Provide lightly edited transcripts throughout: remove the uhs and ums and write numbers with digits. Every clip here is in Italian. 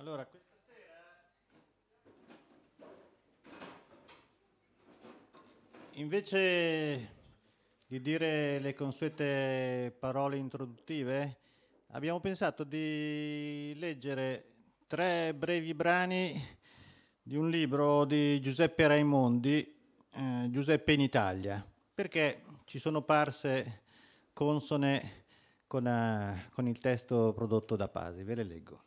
Allora, questa sera, invece di dire le consuete parole introduttive, abbiamo pensato di leggere 3 brevi brani di un libro di Giuseppe Raimondi, Giuseppe in Italia, perché ci sono parse consone con il testo prodotto da Pasi. Ve le leggo.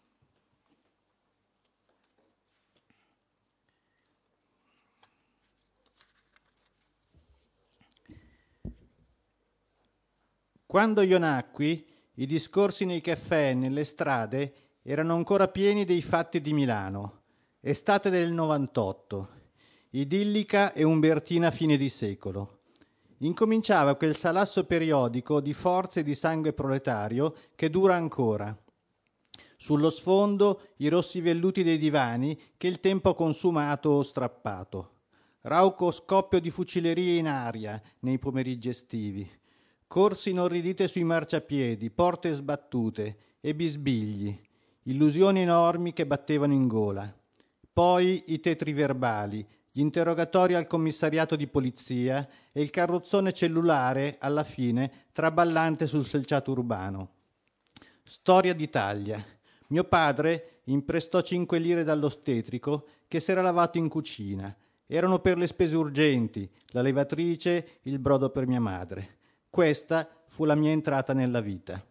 Quando io nacqui, i discorsi nei caffè e nelle strade erano ancora pieni dei fatti di Milano. Estate del 98, idillica e umbertina fine di secolo. Incominciava quel salasso periodico di forze e di sangue proletario che dura ancora. Sullo sfondo i rossi velluti dei divani che il tempo ha consumato o strappato. Rauco scoppio di fucilerie in aria nei pomeriggi estivi. Corsi inorridite sui marciapiedi, porte sbattute e bisbigli, illusioni enormi che battevano in gola. Poi i tetri verbali, gli interrogatori al commissariato di polizia e il carrozzone cellulare, alla fine, traballante sul selciato urbano. Storia d'Italia. Mio padre imprestò 5 lire dall'ostetrico che s'era lavato in cucina. Erano per le spese urgenti, la levatrice, il brodo per mia madre. Questa fu la mia entrata nella vita.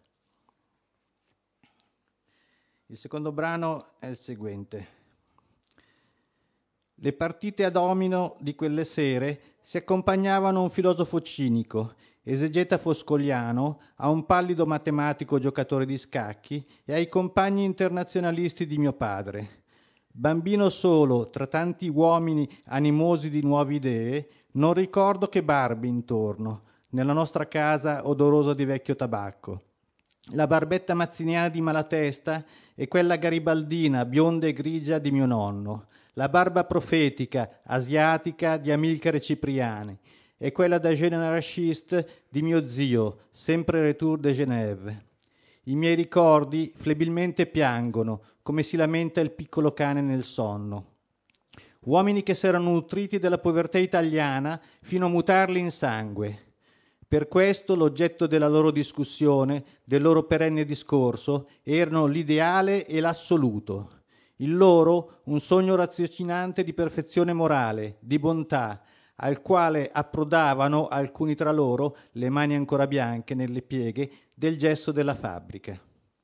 Il secondo brano è il seguente. Le partite a domino di quelle sere si accompagnavano a un filosofo cinico, esegeta foscoliano, a un pallido matematico giocatore di scacchi e ai compagni internazionalisti di mio padre. Bambino solo tra tanti uomini animosi di nuove idee, non ricordo che barbe intorno, nella nostra casa odorosa di vecchio tabacco. La barbetta mazziniana di Malatesta e quella garibaldina bionda e grigia di mio nonno, la barba profetica asiatica di Amilcare Cipriani e quella da generaliste di mio zio, sempre retour de Genève. I miei ricordi flebilmente piangono, come si lamenta il piccolo cane nel sonno. Uomini che s'erano nutriti della povertà italiana fino a mutarli in sangue. Per questo l'oggetto della loro discussione, del loro perenne discorso, erano l'ideale e l'assoluto. Il loro un sogno raziocinante di perfezione morale, di bontà, al quale approdavano alcuni tra loro, le mani ancora bianche nelle pieghe del gesso della fabbrica.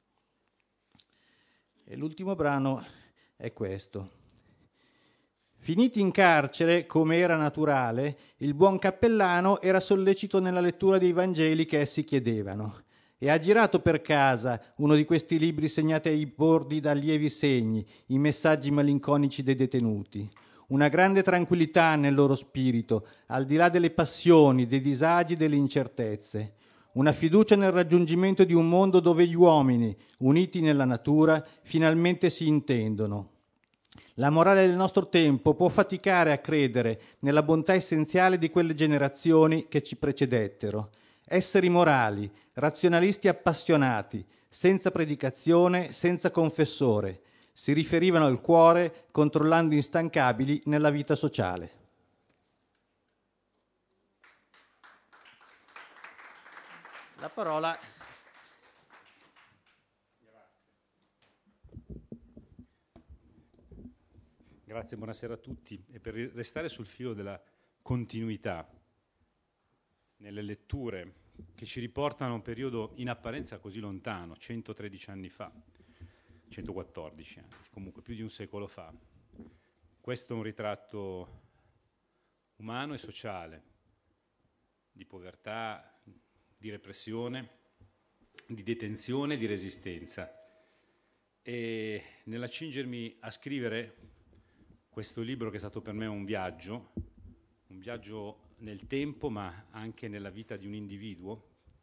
E l'ultimo brano è questo. Finiti in carcere, come era naturale, il buon cappellano era sollecito nella lettura dei Vangeli che essi chiedevano e ha girato per casa uno di questi libri segnati ai bordi da lievi segni, i messaggi malinconici dei detenuti. Una grande tranquillità nel loro spirito, al di là delle passioni, dei disagi, delle incertezze. Una fiducia nel raggiungimento di un mondo dove gli uomini, uniti nella natura, finalmente si intendono. La morale del nostro tempo può faticare a credere nella bontà essenziale di quelle generazioni che ci precedettero. Esseri morali, razionalisti appassionati, senza predicazione, senza confessore, si riferivano al cuore, controllando instancabili nella vita sociale. La parola. Grazie, buonasera a tutti. E per restare sul filo della continuità nelle letture che ci riportano a un periodo in apparenza così lontano, 113 anni fa, 114 anzi, comunque più di un secolo fa, questo è un ritratto umano e sociale, di povertà, di repressione, di detenzione, di resistenza. E nell'accingermi a scrivere questo libro, che è stato per me un viaggio nel tempo ma anche nella vita di un individuo,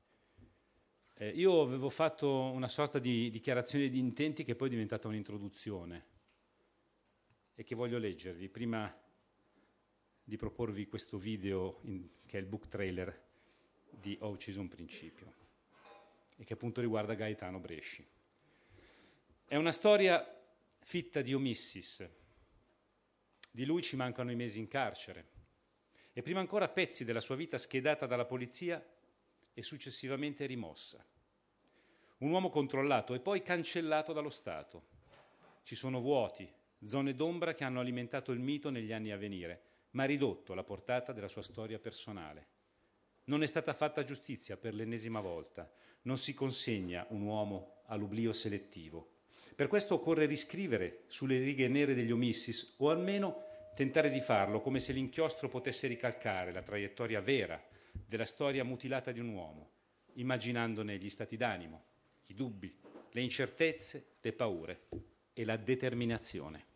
io avevo fatto una sorta di dichiarazione di intenti che poi è diventata un'introduzione e che voglio leggervi prima di proporvi questo video che è il book trailer di Ho ucciso un principio e che appunto riguarda Gaetano Bresci. È una storia fitta di omissis. Di lui ci mancano i mesi in carcere e prima ancora pezzi della sua vita schedata dalla polizia e successivamente rimossa. Un uomo controllato e poi cancellato dallo Stato. Ci sono vuoti, zone d'ombra che hanno alimentato il mito negli anni a venire, ma ridotto la portata della sua storia personale. Non è stata fatta giustizia per l'ennesima volta. Non si consegna un uomo all'oblio selettivo. Per questo occorre riscrivere sulle righe nere degli omissis, o almeno tentare di farlo come se l'inchiostro potesse ricalcare la traiettoria vera della storia mutilata di un uomo, immaginandone gli stati d'animo, i dubbi, le incertezze, le paure e la determinazione.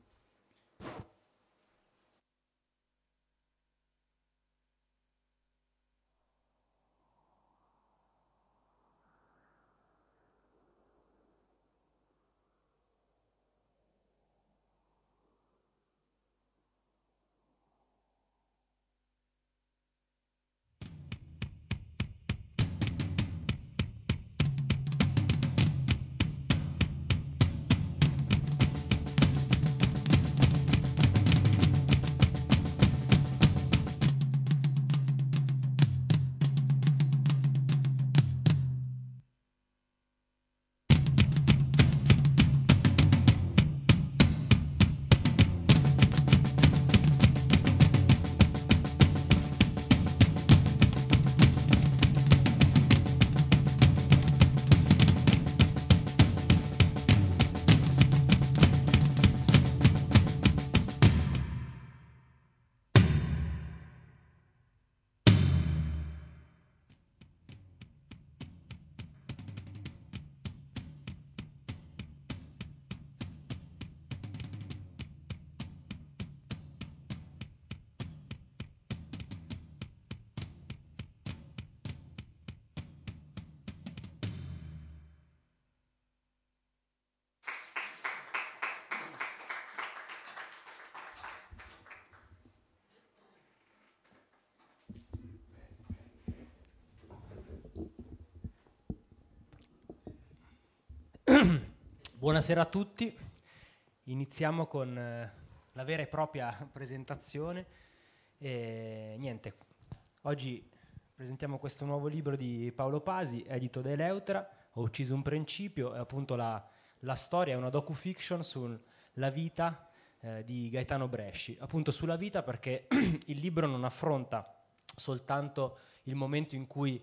Buonasera a tutti, iniziamo con la vera e propria presentazione. Niente, oggi presentiamo questo nuovo libro di Paolo Pasi, edito da Eleuthera, Ho ucciso un principio, è appunto la storia, è una docu-fiction sulla vita di Gaetano Bresci, appunto sulla vita perché il libro non affronta soltanto il momento in cui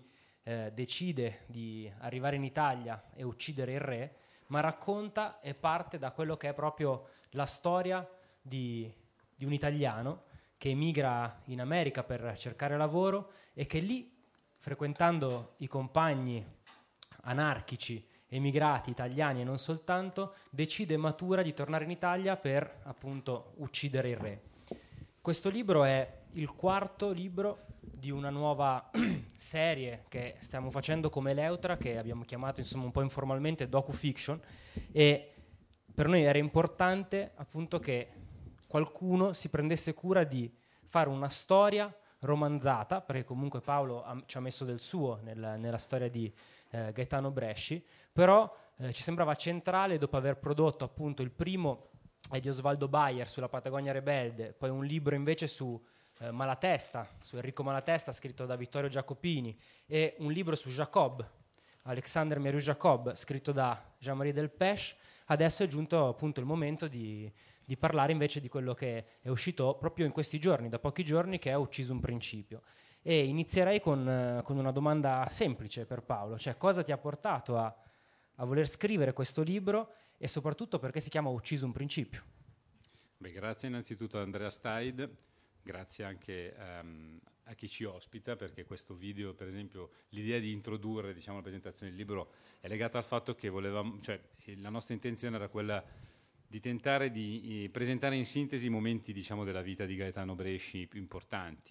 decide di arrivare in Italia e uccidere il re, ma racconta e parte da quello che è proprio la storia di un italiano che emigra in America per cercare lavoro e che lì, frequentando i compagni anarchici, emigrati, italiani e non soltanto, decide e matura di tornare in Italia per appunto uccidere il re. Questo libro è il quarto libro di una nuova serie che stiamo facendo come Eleuthera, che abbiamo chiamato insomma un po' informalmente docu-fiction, e per noi era importante appunto che qualcuno si prendesse cura di fare una storia romanzata, perché comunque Paolo ci ha messo del suo nella storia di Gaetano Bresci, però ci sembrava centrale, dopo aver prodotto appunto il primo è di Osvaldo Bayer sulla Patagonia Rebelde, poi un libro invece su Malatesta, su Enrico Malatesta, scritto da Vittorio Giacopini, e un libro su Jacob, Alexandre Mérieux Jacob, scritto da Jean-Marie Delpech. Adesso è giunto appunto il momento di parlare invece di quello che è uscito proprio in questi giorni, da pochi giorni, che è Ho ucciso un principio. E inizierei con una domanda semplice per Paolo, cioè cosa ti ha portato a voler scrivere questo libro e soprattutto perché si chiama Ho ucciso un principio? Beh, grazie innanzitutto a Andrea Staid, grazie anche a chi ci ospita, perché questo video, per esempio, l'idea di introdurre, diciamo, la presentazione del libro è legata al fatto che volevamo, cioè la nostra intenzione era quella di tentare di presentare in sintesi i momenti, diciamo, della vita di Gaetano Bresci più importanti,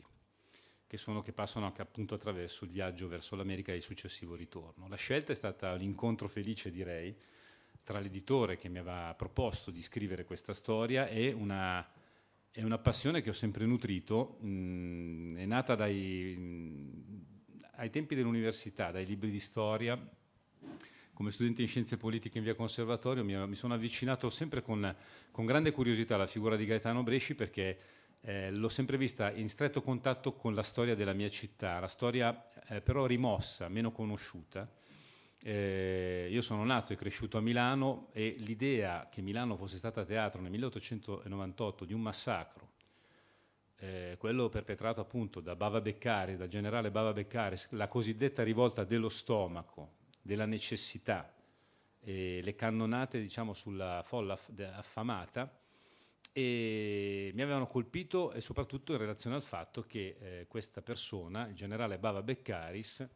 che passano anche appunto attraverso il viaggio verso l'America e il successivo ritorno. La scelta è stata l'incontro felice, direi, tra l'editore che mi aveva proposto di scrivere questa storia e una passione che ho sempre nutrito. È nata ai tempi dell'università, dai libri di storia, come studente in scienze politiche in via Conservatorio mi sono avvicinato sempre con grande curiosità alla figura di Gaetano Bresci, perché l'ho sempre vista in stretto contatto con la storia della mia città, la storia però rimossa, meno conosciuta. Io sono nato e cresciuto a Milano, e l'idea che Milano fosse stata teatro nel 1898 di un massacro, quello perpetrato appunto da Bava Beccaris, dal generale Bava Beccaris, la cosiddetta rivolta dello stomaco, della necessità, le cannonate, diciamo, sulla folla affamata, e mi avevano colpito, e soprattutto in relazione al fatto che questa persona, il generale Bava Beccaris,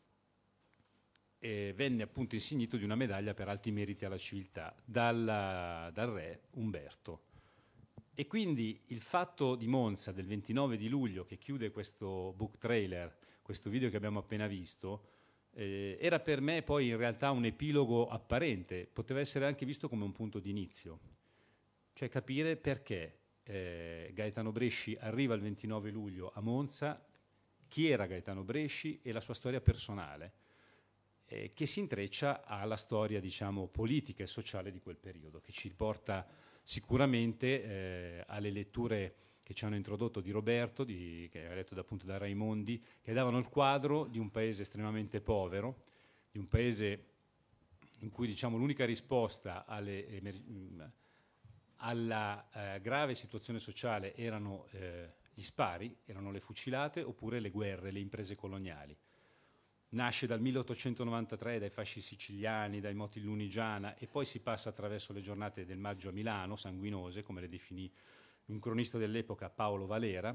venne appunto insignito di una medaglia per alti meriti alla civiltà dal re Umberto. E quindi il fatto di Monza del 29 di luglio, che chiude questo book trailer, questo video che abbiamo appena visto, era per me poi in realtà un epilogo apparente, poteva essere anche visto come un punto di inizio, cioè capire perché Gaetano Bresci arriva il 29 luglio a Monza, chi era Gaetano Bresci e la sua storia personale, che si intreccia alla storia, diciamo, politica e sociale di quel periodo, che ci porta sicuramente alle letture che ci hanno introdotto di Roberto, che era letto appunto da Raimondi, che davano il quadro di un paese estremamente povero, di un paese in cui, diciamo, l'unica risposta alla grave situazione sociale erano gli spari, erano le fucilate oppure le guerre, le imprese coloniali. Nasce dal 1893 dai fasci siciliani, dai moti Lunigiana, e poi si passa attraverso le giornate del maggio a Milano, sanguinose, come le definì un cronista dell'epoca, Paolo Valera,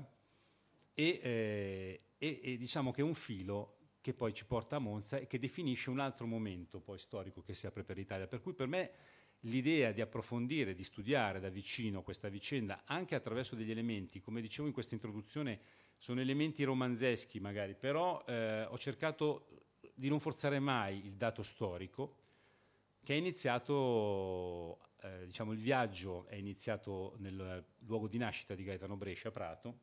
e diciamo che è un filo che poi ci porta a Monza e che definisce un altro momento poi storico che si apre per l'Italia. Per cui per me l'idea di approfondire, di studiare da vicino questa vicenda, anche attraverso degli elementi, come dicevo in questa introduzione, sono elementi romanzeschi magari, però ho cercato di non forzare mai il dato storico, che è iniziato, diciamo, il viaggio è iniziato nel luogo di nascita di Gaetano Bresci a Prato,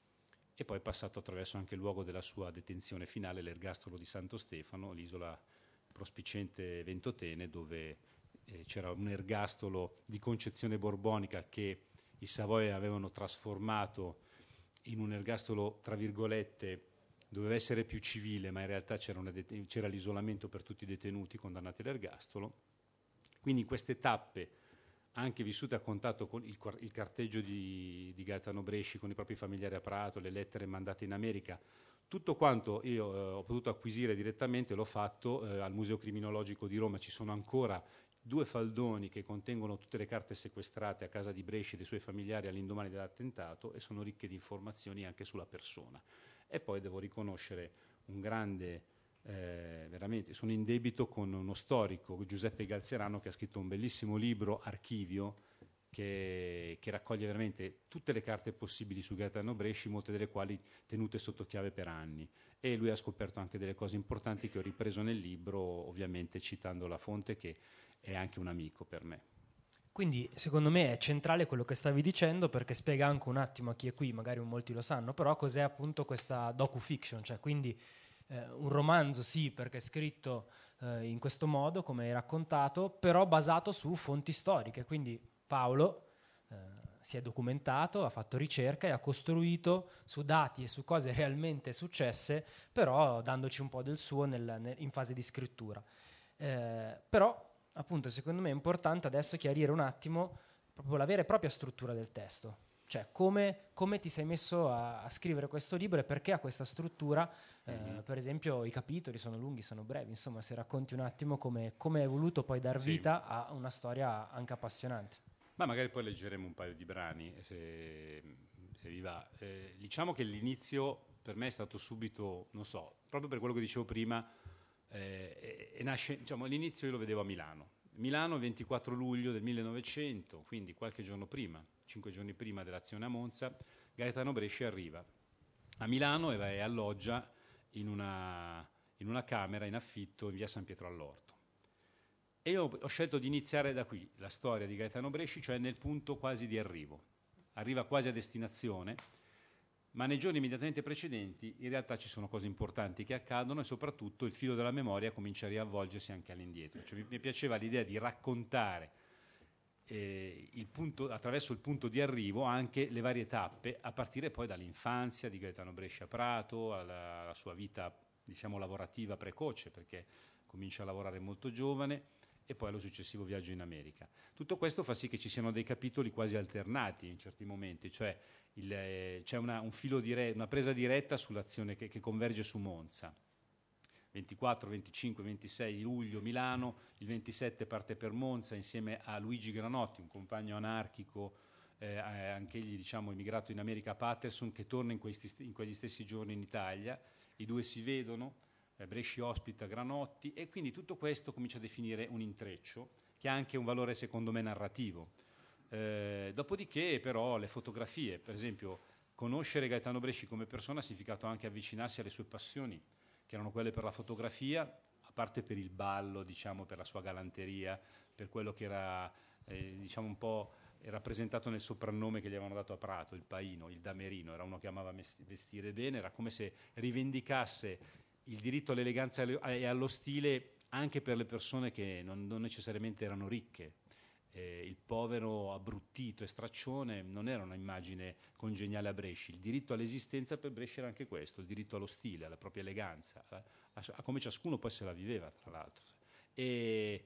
e poi è passato attraverso anche il luogo della sua detenzione finale, l'ergastolo di Santo Stefano, l'isola prospicente Ventotene, dove c'era un ergastolo di concezione borbonica che i Savoia avevano trasformato in un ergastolo, tra virgolette, doveva essere più civile, ma in realtà c'era l'isolamento per tutti i detenuti condannati all'ergastolo. Quindi in queste tappe, anche vissute a contatto con il carteggio di Gaetano Bresci, con i propri familiari a Prato, le lettere mandate in America, tutto quanto io ho potuto acquisire direttamente l'ho fatto al Museo Criminologico di Roma. Ci sono ancora 2 faldoni che contengono tutte le carte sequestrate a casa di Bresci e dei suoi familiari all'indomani dell'attentato, e sono ricche di informazioni anche sulla persona. E poi devo riconoscere un grande, veramente, sono in debito con uno storico, Giuseppe Galzerano, che ha scritto un bellissimo libro, Archivio, che raccoglie veramente tutte le carte possibili su Gaetano Bresci, molte delle quali tenute sotto chiave per anni. E lui ha scoperto anche delle cose importanti che ho ripreso nel libro, ovviamente citando la fonte, che è anche un amico per me. Quindi secondo me è centrale quello che stavi dicendo, perché spiega anche un attimo a chi è qui, magari molti lo sanno, però cos'è appunto questa docu-fiction, cioè quindi un romanzo sì, perché è scritto in questo modo, come hai raccontato, però basato su fonti storiche. Quindi Paolo si è documentato, ha fatto ricerca e ha costruito su dati e su cose realmente successe, però dandoci un po' del suo in fase di scrittura. Però appunto secondo me è importante adesso chiarire un attimo proprio la vera e propria struttura del testo, cioè come ti sei messo a scrivere questo libro e perché ha questa struttura. Per esempio i capitoli sono lunghi, sono brevi, insomma, se racconti un attimo come hai voluto poi dar vita a una storia anche appassionante. Ma magari poi leggeremo un paio di brani, se vi va. Diciamo che l'inizio per me è stato subito, non so, proprio per quello che dicevo prima, nasce, diciamo, l'inizio io lo vedevo a Milano. Milano, 24 luglio del 1900, quindi qualche giorno prima, 5 giorni prima dell'azione a Monza, Gaetano Bresci arriva a Milano e alloggia in una camera in affitto in via San Pietro all'Orto. E io ho scelto di iniziare da qui, la storia di Gaetano Bresci, cioè nel punto quasi di arrivo. Arriva quasi a destinazione, ma nei giorni immediatamente precedenti in realtà ci sono cose importanti che accadono e soprattutto il filo della memoria comincia a riavvolgersi anche all'indietro. Cioè, mi piaceva l'idea di raccontare attraverso il punto di arrivo anche le varie tappe, a partire poi dall'infanzia di Gaetano Brescia Prato, alla sua vita, diciamo, lavorativa precoce, perché comincia a lavorare molto giovane, e poi allo successivo viaggio in America. Tutto questo fa sì che ci siano dei capitoli quasi alternati in certi momenti, cioè c'è un filo una presa diretta sull'azione che converge su Monza. 24, 25, 26 di luglio Milano, il 27 parte per Monza insieme a Luigi Granotti, un compagno anarchico, anch'egli diciamo immigrato in America, Patterson, che torna in quegli stessi giorni in Italia. I due si vedono, Bresci ospita Granotti, e quindi tutto questo comincia a definire un intreccio che ha anche un valore secondo me narrativo. Dopodiché però le fotografie, per esempio conoscere Gaetano Bresci come persona ha significato anche avvicinarsi alle sue passioni, che erano quelle per la fotografia, a parte per il ballo, diciamo, per la sua galanteria, per quello che era diciamo un po' rappresentato nel soprannome che gli avevano dato a Prato, il Paino, il Damerino. Era uno che amava vestire bene, era come se rivendicasse il diritto all'eleganza e allo stile anche per le persone che non necessariamente erano ricche. Il povero abruttito e straccione non era una immagine congeniale a Bresci. Il diritto all'esistenza per Bresci era anche questo, il diritto allo stile, alla propria eleganza, a come ciascuno poi se la viveva, tra l'altro. E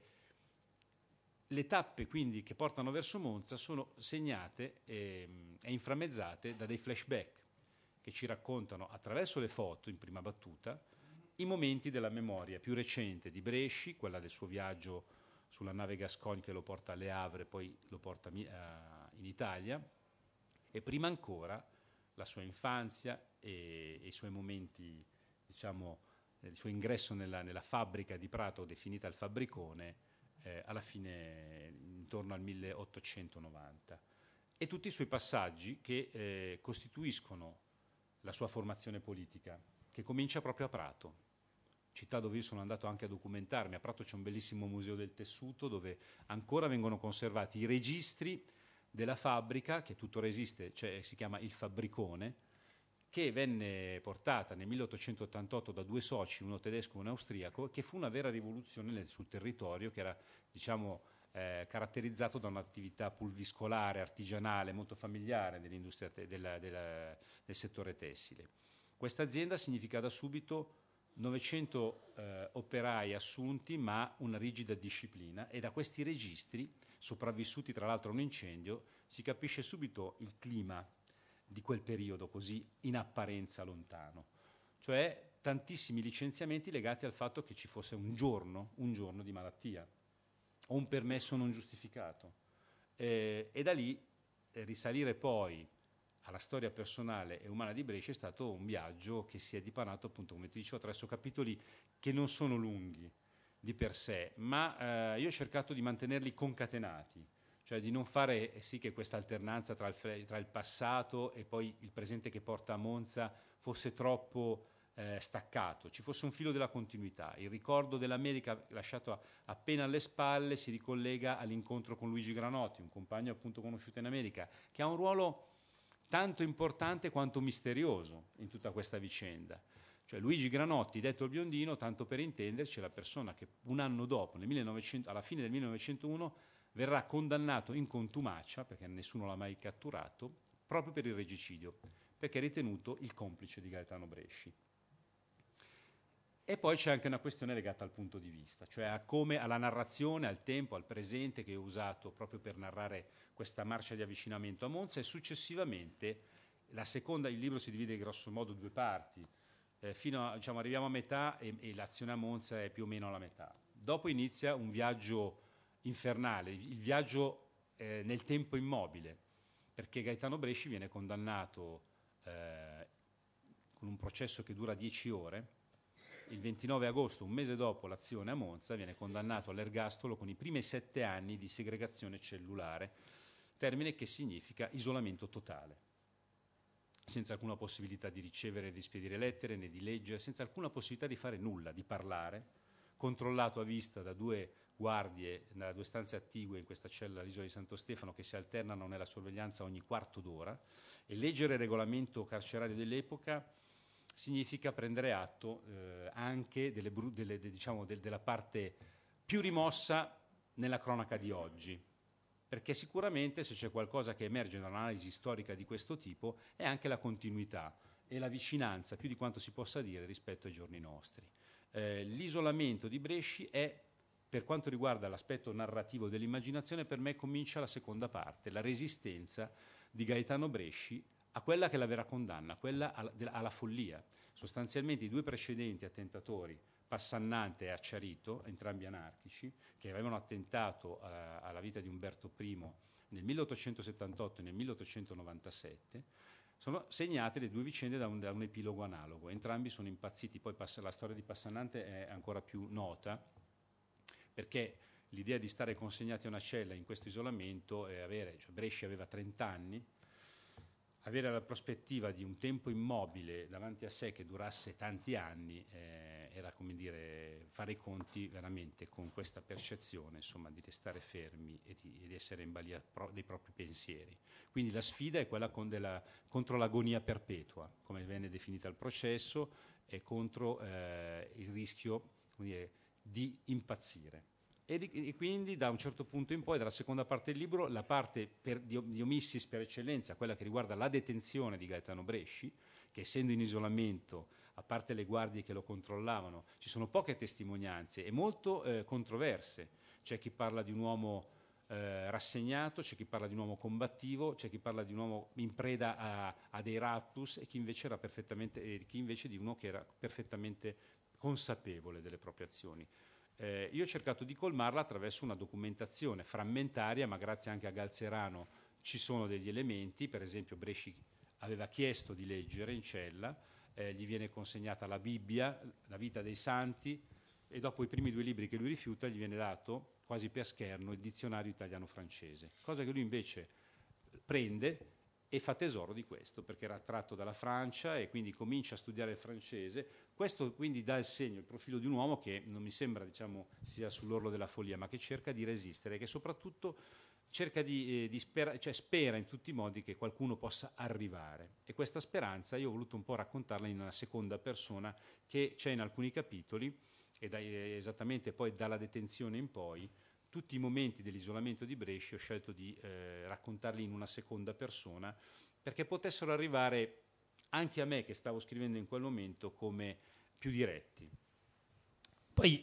le tappe quindi che portano verso Monza sono segnate e inframmezzate da dei flashback che ci raccontano attraverso le foto in prima battuta i momenti della memoria più recente di Bresci, quella del suo viaggio sulla nave Gascogne che lo porta a Le Havre, poi lo porta in Italia, e prima ancora la sua infanzia e i suoi momenti, diciamo, il suo ingresso nella fabbrica di Prato, definita il Fabbricone, alla fine intorno al 1890. E tutti i suoi passaggi che costituiscono la sua formazione politica, che comincia proprio a Prato, città dove io sono andato anche a documentarmi. A Prato c'è un bellissimo museo del tessuto dove ancora vengono conservati i registri della fabbrica che tuttora esiste, cioè si chiama il Fabbricone, che venne portata nel 1888 da due soci, uno tedesco e uno austriaco, che fu una vera rivoluzione sul territorio, che era, diciamo, caratterizzato da un'attività pulviscolare, artigianale, molto familiare dell'industria del settore tessile. Questa azienda significa da subito 900 operai assunti, ma una rigida disciplina, e da questi registri, sopravvissuti tra l'altro a un incendio, si capisce subito il clima di quel periodo così in apparenza lontano, cioè tantissimi licenziamenti legati al fatto che ci fosse un giorno di malattia o un permesso non giustificato, e da lì risalire poi alla storia personale e umana di Brescia è stato un viaggio che si è dipanato, appunto, come ti dicevo, attraverso capitoli che non sono lunghi di per sé, ma io ho cercato di mantenerli concatenati, cioè di non fare sì che questa alternanza tra il passato e poi il presente che porta a Monza fosse troppo staccato, ci fosse un filo della continuità. Il ricordo dell'America lasciato appena alle spalle si ricollega all'incontro con Luigi Granotti, un compagno appunto conosciuto in America, che ha un ruolo tanto importante quanto misterioso in tutta questa vicenda. Cioè Luigi Granotti, detto il biondino, tanto per intenderci, è la persona che un anno dopo, alla fine del 1901, verrà condannato in contumacia, perché nessuno l'ha mai catturato, proprio per il regicidio, perché è ritenuto il complice di Gaetano Bresci. E poi c'è anche una questione legata al punto di vista, cioè alla narrazione, al tempo, al presente, che ho usato proprio per narrare questa marcia di avvicinamento a Monza, e successivamente il libro si divide grosso modo in due parti, diciamo, arriviamo a metà e l'azione a Monza è più o meno alla metà. Dopo inizia un viaggio infernale, il viaggio nel tempo immobile, perché Gaetano Bresci viene condannato con un processo che dura 10 ore. Il 29 agosto, un mese dopo l'azione a Monza, viene condannato all'ergastolo con i primi 7 anni di segregazione cellulare, termine che significa isolamento totale, senza alcuna possibilità di ricevere e di spedire lettere, né di leggere, senza alcuna possibilità di fare nulla, di parlare, controllato a vista da due guardie, 2 stanze attigue in questa cella all'isola di Santo Stefano che si alternano nella sorveglianza ogni quarto d'ora, e leggere il regolamento carcerario dell'epoca significa prendere atto anche della parte più rimossa nella cronaca di oggi, perché sicuramente se c'è qualcosa che emerge dall'analisi storica di questo tipo è anche la continuità e la vicinanza, più di quanto si possa dire, rispetto ai giorni nostri. L'isolamento di Bresci è, per quanto riguarda l'aspetto narrativo dell'immaginazione, per me comincia la seconda parte, la resistenza di Gaetano Bresci a quella che è la vera condanna, quella alla follia. Sostanzialmente i 2 precedenti attentatori, Passannante e Acciarito, entrambi anarchici, che avevano attentato alla vita di Umberto I nel 1878 e nel 1897, sono segnate le 2 vicende da un epilogo analogo. Entrambi sono impazziti. Poi la storia di Passannante è ancora più nota, perché l'idea di stare consegnati a una cella in questo isolamento Bresci aveva 30 anni, avere la prospettiva di un tempo immobile davanti a sé che durasse tanti anni era come dire fare i conti veramente con questa percezione, insomma, di restare fermi e di essere in balia dei propri pensieri. Quindi la sfida è quella contro l'agonia perpetua, come viene definita al processo, e contro il rischio, come dire, di impazzire. E quindi da un certo punto in poi, dalla seconda parte del libro, la parte di omissis per eccellenza, quella che riguarda la detenzione di Gaetano Bresci, che essendo in isolamento, a parte le guardie che lo controllavano, ci sono poche testimonianze e molto controverse. C'è chi parla di un uomo rassegnato, c'è chi parla di un uomo combattivo, c'è chi parla di un uomo in preda a dei raptus, e chi invece di uno che era perfettamente consapevole delle proprie azioni. Io ho cercato di colmarla attraverso una documentazione frammentaria, ma grazie anche a Galzerano ci sono degli elementi. Per esempio Bresci aveva chiesto di leggere in cella, gli viene consegnata la Bibbia, la vita dei santi, e dopo i primi 2 libri che lui rifiuta gli viene dato, quasi per scherno, il dizionario italiano-francese, cosa che lui invece prende e fa tesoro di questo, perché era attratto dalla Francia e quindi comincia a studiare il francese. Questo quindi dà il segno, il profilo di un uomo che non mi sembra, sia sull'orlo della follia, ma che cerca di resistere, che soprattutto cerca spera in tutti i modi che qualcuno possa arrivare. E questa speranza io ho voluto un po' raccontarla in una seconda persona, che c'è in alcuni capitoli, esattamente poi dalla detenzione in poi. Tutti i momenti dell'isolamento di Bresci ho scelto di raccontarli in una seconda persona, perché potessero arrivare anche a me, che stavo scrivendo in quel momento, come più diretti. Poi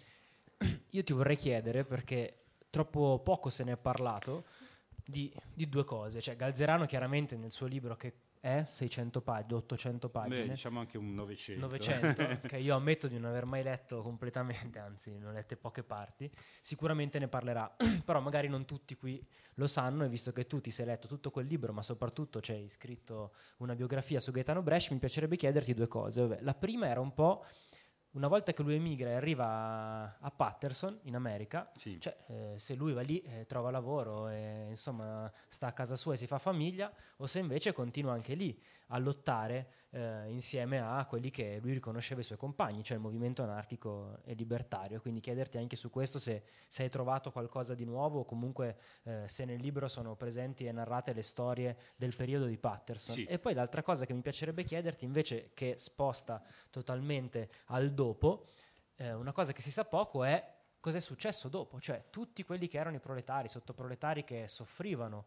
io ti vorrei chiedere, perché troppo poco se ne è parlato, di 2 cose. Cioè, Galzerano chiaramente nel suo libro, che è 600 pagine, 800 pagine. Beh, diciamo anche un 900. 900, che io ammetto di non aver mai letto completamente, anzi ne ho lette poche parti, sicuramente ne parlerà, però magari non tutti qui lo sanno, e visto che tu ti sei letto tutto quel libro, ma soprattutto ci hai scritto una biografia su Gaetano Bresci, mi piacerebbe chiederti 2 cose. Vabbè, la prima era un po', una volta che lui emigra e arriva a Paterson in America, sì. Cioè, se lui va lì, trova lavoro e insomma sta a casa sua e si fa famiglia, o se invece continua anche lì a lottare insieme a quelli che lui riconosceva i suoi compagni, cioè il movimento anarchico e libertario. Quindi chiederti anche su questo se hai trovato qualcosa di nuovo, o comunque se nel libro sono presenti e narrate le storie del periodo di Paterson. Sì. E poi l'altra cosa che mi piacerebbe chiederti, invece, che sposta totalmente al dopo, una cosa che si sa poco è cos'è successo dopo, cioè tutti quelli che erano i proletari, sottoproletari, che soffrivano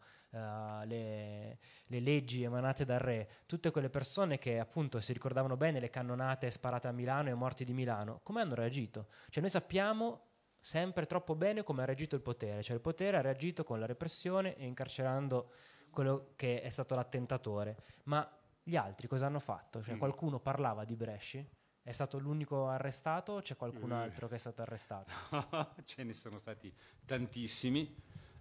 le leggi emanate dal re, tutte quelle persone che appunto si ricordavano bene le cannonate sparate a Milano e morti di Milano, come hanno reagito? Cioè noi sappiamo sempre troppo bene come ha reagito il potere, cioè il potere ha reagito con la repressione e incarcerando quello che è stato l'attentatore, ma gli altri cosa hanno fatto? Cioè qualcuno parlava di Bresci? È stato l'unico arrestato o c'è qualcun altro che è stato arrestato? Ce ne sono stati tantissimi.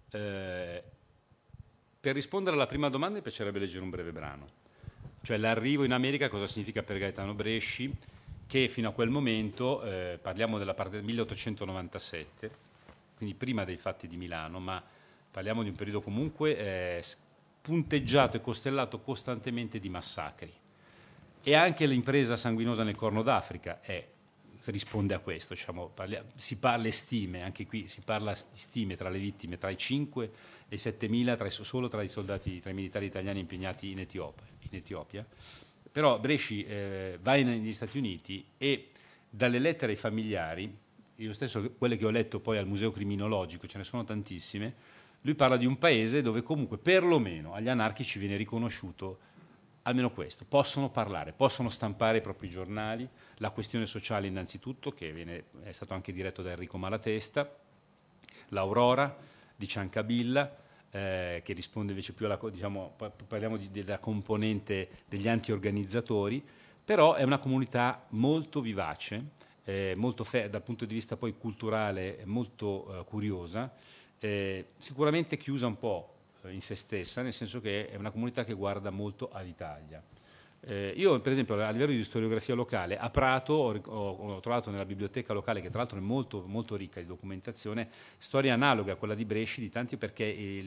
Per rispondere alla prima domanda mi piacerebbe leggere un breve brano. Cioè l'arrivo in America cosa significa per Gaetano Bresci, che fino a quel momento, parliamo della parte del 1897, quindi prima dei fatti di Milano, ma parliamo di un periodo comunque punteggiato e costellato costantemente di massacri. E anche l'impresa sanguinosa nel Corno d'Africa è risponde a questo, diciamo, si parla di stime, anche qui si parla di stime tra le vittime tra i 5 e i 7.000 solo tra i soldati, tra i militari italiani impegnati in Etiopia. Però Bresci va negli Stati Uniti e dalle lettere ai familiari, io stesso quelle che ho letto poi al Museo Criminologico, ce ne sono tantissime, lui parla di un paese dove comunque perlomeno agli anarchici viene riconosciuto almeno questo, possono parlare, possono stampare i propri giornali, la questione sociale innanzitutto, che è stato anche diretto da Enrico Malatesta, l'Aurora di Ciancabilla, che risponde invece più alla, diciamo, parliamo della componente degli anti-organizzatori, però è una comunità molto vivace, molto dal punto di vista poi culturale molto curiosa, sicuramente chiusa un po' in se stessa, nel senso che è una comunità che guarda molto all'Italia. Io per esempio a livello di storiografia locale a Prato ho trovato nella biblioteca locale, che tra l'altro è molto, molto ricca di documentazione, storie analoghe a quella di Bresci, di tanti, perché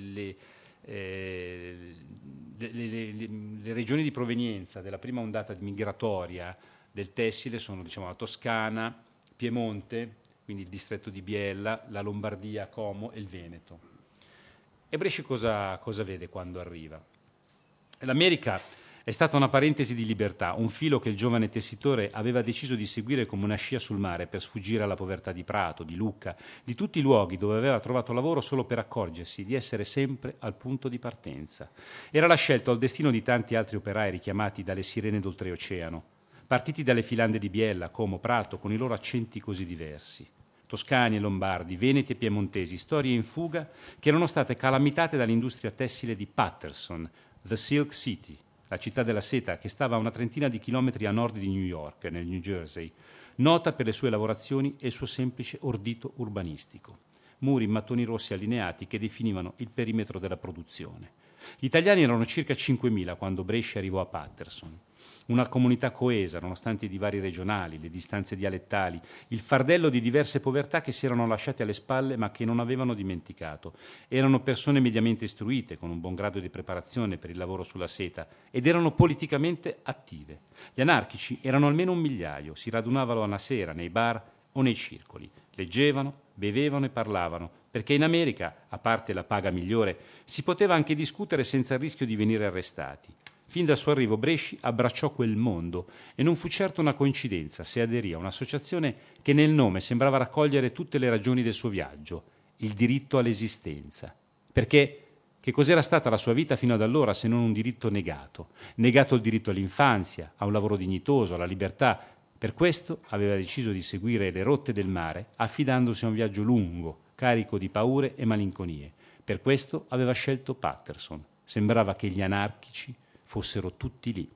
le regioni di provenienza della prima ondata migratoria del tessile sono, diciamo, la Toscana, Piemonte, quindi il distretto di Biella, la Lombardia, Como e il Veneto. E Bresci cosa vede quando arriva? L'America è stata una parentesi di libertà, un filo che il giovane tessitore aveva deciso di seguire come una scia sul mare per sfuggire alla povertà di Prato, di Lucca, di tutti i luoghi dove aveva trovato lavoro solo per accorgersi di essere sempre al punto di partenza. Era la scelta o il destino di tanti altri operai richiamati dalle sirene d'oltreoceano, partiti dalle filande di Biella, Como, Prato, con i loro accenti così diversi. Toscani e lombardi, veneti e piemontesi, storie in fuga che erano state calamitate dall'industria tessile di Paterson, The Silk City, la città della seta che stava a una trentina di chilometri a nord di New York, nel New Jersey, nota per le sue lavorazioni e il suo semplice ordito urbanistico. Muri in mattoni rossi allineati che definivano il perimetro della produzione. Gli italiani erano circa 5.000 quando Brescia arrivò a Paterson. Una comunità coesa, nonostante i divari regionali, le distanze dialettali, il fardello di diverse povertà che si erano lasciate alle spalle ma che non avevano dimenticato. Erano persone mediamente istruite, con un buon grado di preparazione per il lavoro sulla seta, ed erano politicamente attive. Gli anarchici erano almeno 1 migliaio, si radunavano una sera nei bar o nei circoli, leggevano, bevevano e parlavano, perché in America, a parte la paga migliore, si poteva anche discutere senza il rischio di venire arrestati. Fin dal suo arrivo Bresci abbracciò quel mondo e non fu certo una coincidenza se aderì a un'associazione che nel nome sembrava raccogliere tutte le ragioni del suo viaggio, il diritto all'esistenza. Perché che cos'era stata la sua vita fino ad allora se non un diritto negato? Negato il diritto all'infanzia, a un lavoro dignitoso, alla libertà. Per questo aveva deciso di seguire le rotte del mare, affidandosi a un viaggio lungo, carico di paure e malinconie. Per questo aveva scelto Paterson. Sembrava che gli anarchici fossero tutti lì.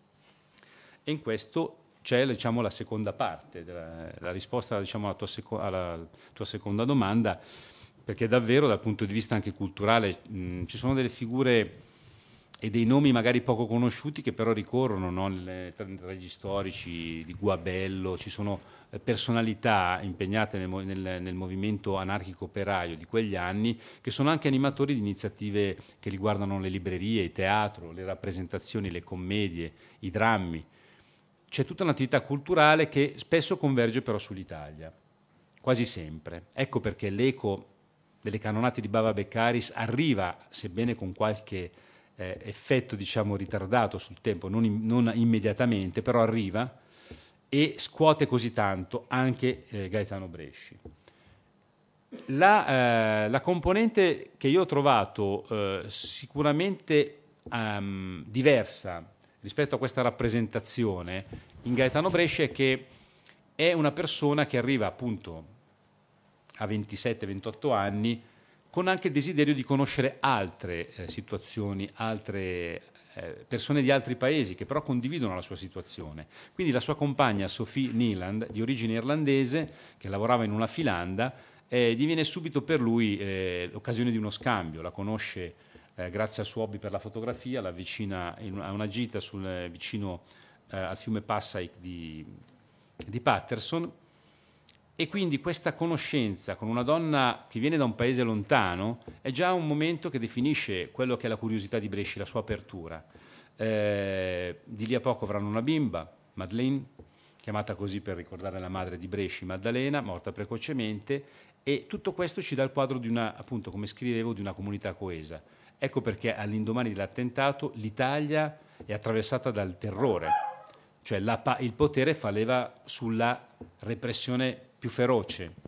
E in questo c'è, diciamo, la seconda parte, la risposta, diciamo, alla tua seconda domanda, perché davvero dal punto di vista anche culturale ci sono delle figure e dei nomi magari poco conosciuti che però ricorrono, no? Tra gli storici di Guabello, ci sono personalità impegnate nel movimento anarchico operaio di quegli anni che sono anche animatori di iniziative che riguardano le librerie, il teatro, le rappresentazioni, le commedie, i drammi. C'è tutta un'attività culturale che spesso converge però sull'Italia, quasi sempre. Ecco perché l'eco delle canonate di Bava Beccaris arriva, sebbene con qualche effetto, diciamo, ritardato sul tempo, non immediatamente, però arriva e scuote così tanto anche Gaetano Bresci. La componente che io ho trovato sicuramente diversa rispetto a questa rappresentazione in Gaetano Bresci è che è una persona che arriva appunto a 27-28 anni con anche il desiderio di conoscere altre situazioni, altre persone di altri paesi che però condividono la sua situazione. Quindi la sua compagna Sophie Nieland, di origine irlandese, che lavorava in una filanda, diviene subito per lui l'occasione di uno scambio. La conosce grazie al suo hobby per la fotografia, la avvicina a una gita vicino al fiume Passaic di Paterson. E quindi questa conoscenza con una donna che viene da un paese lontano è già un momento che definisce quello che è la curiosità di Bresci, la sua apertura. Di lì a poco avranno una bimba, Madeleine, chiamata così per ricordare la madre di Bresci, Maddalena, morta precocemente, e tutto questo ci dà il quadro di una, appunto, come scrivevo, di una comunità coesa. Ecco perché all'indomani dell'attentato l'Italia è attraversata dal terrore, cioè il potere faleva sulla repressione più feroce.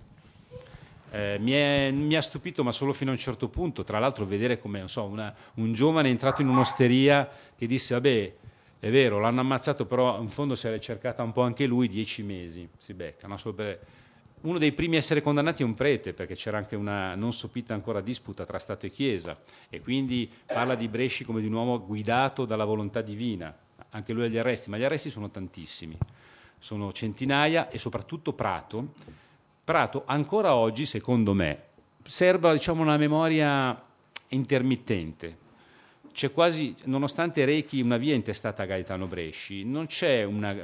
Mi ha stupito, ma solo fino a un certo punto, tra l'altro, vedere come, non so, un giovane è entrato in un'osteria che disse: vabbè, è vero, l'hanno ammazzato, però in fondo si era cercata un po' anche lui, 10 mesi si becca, no? Solo per... Uno dei primi a essere condannati è un prete, perché c'era anche una non sopita ancora disputa tra Stato e Chiesa, e quindi parla di Bresci come di un uomo guidato dalla volontà divina. Anche lui agli arresti, ma gli arresti sono tantissimi, sono centinaia, e soprattutto Prato. Prato ancora oggi, secondo me, serba, diciamo, una memoria intermittente. C'è quasi, nonostante rechi una via intestata a Gaetano Bresci, non c'è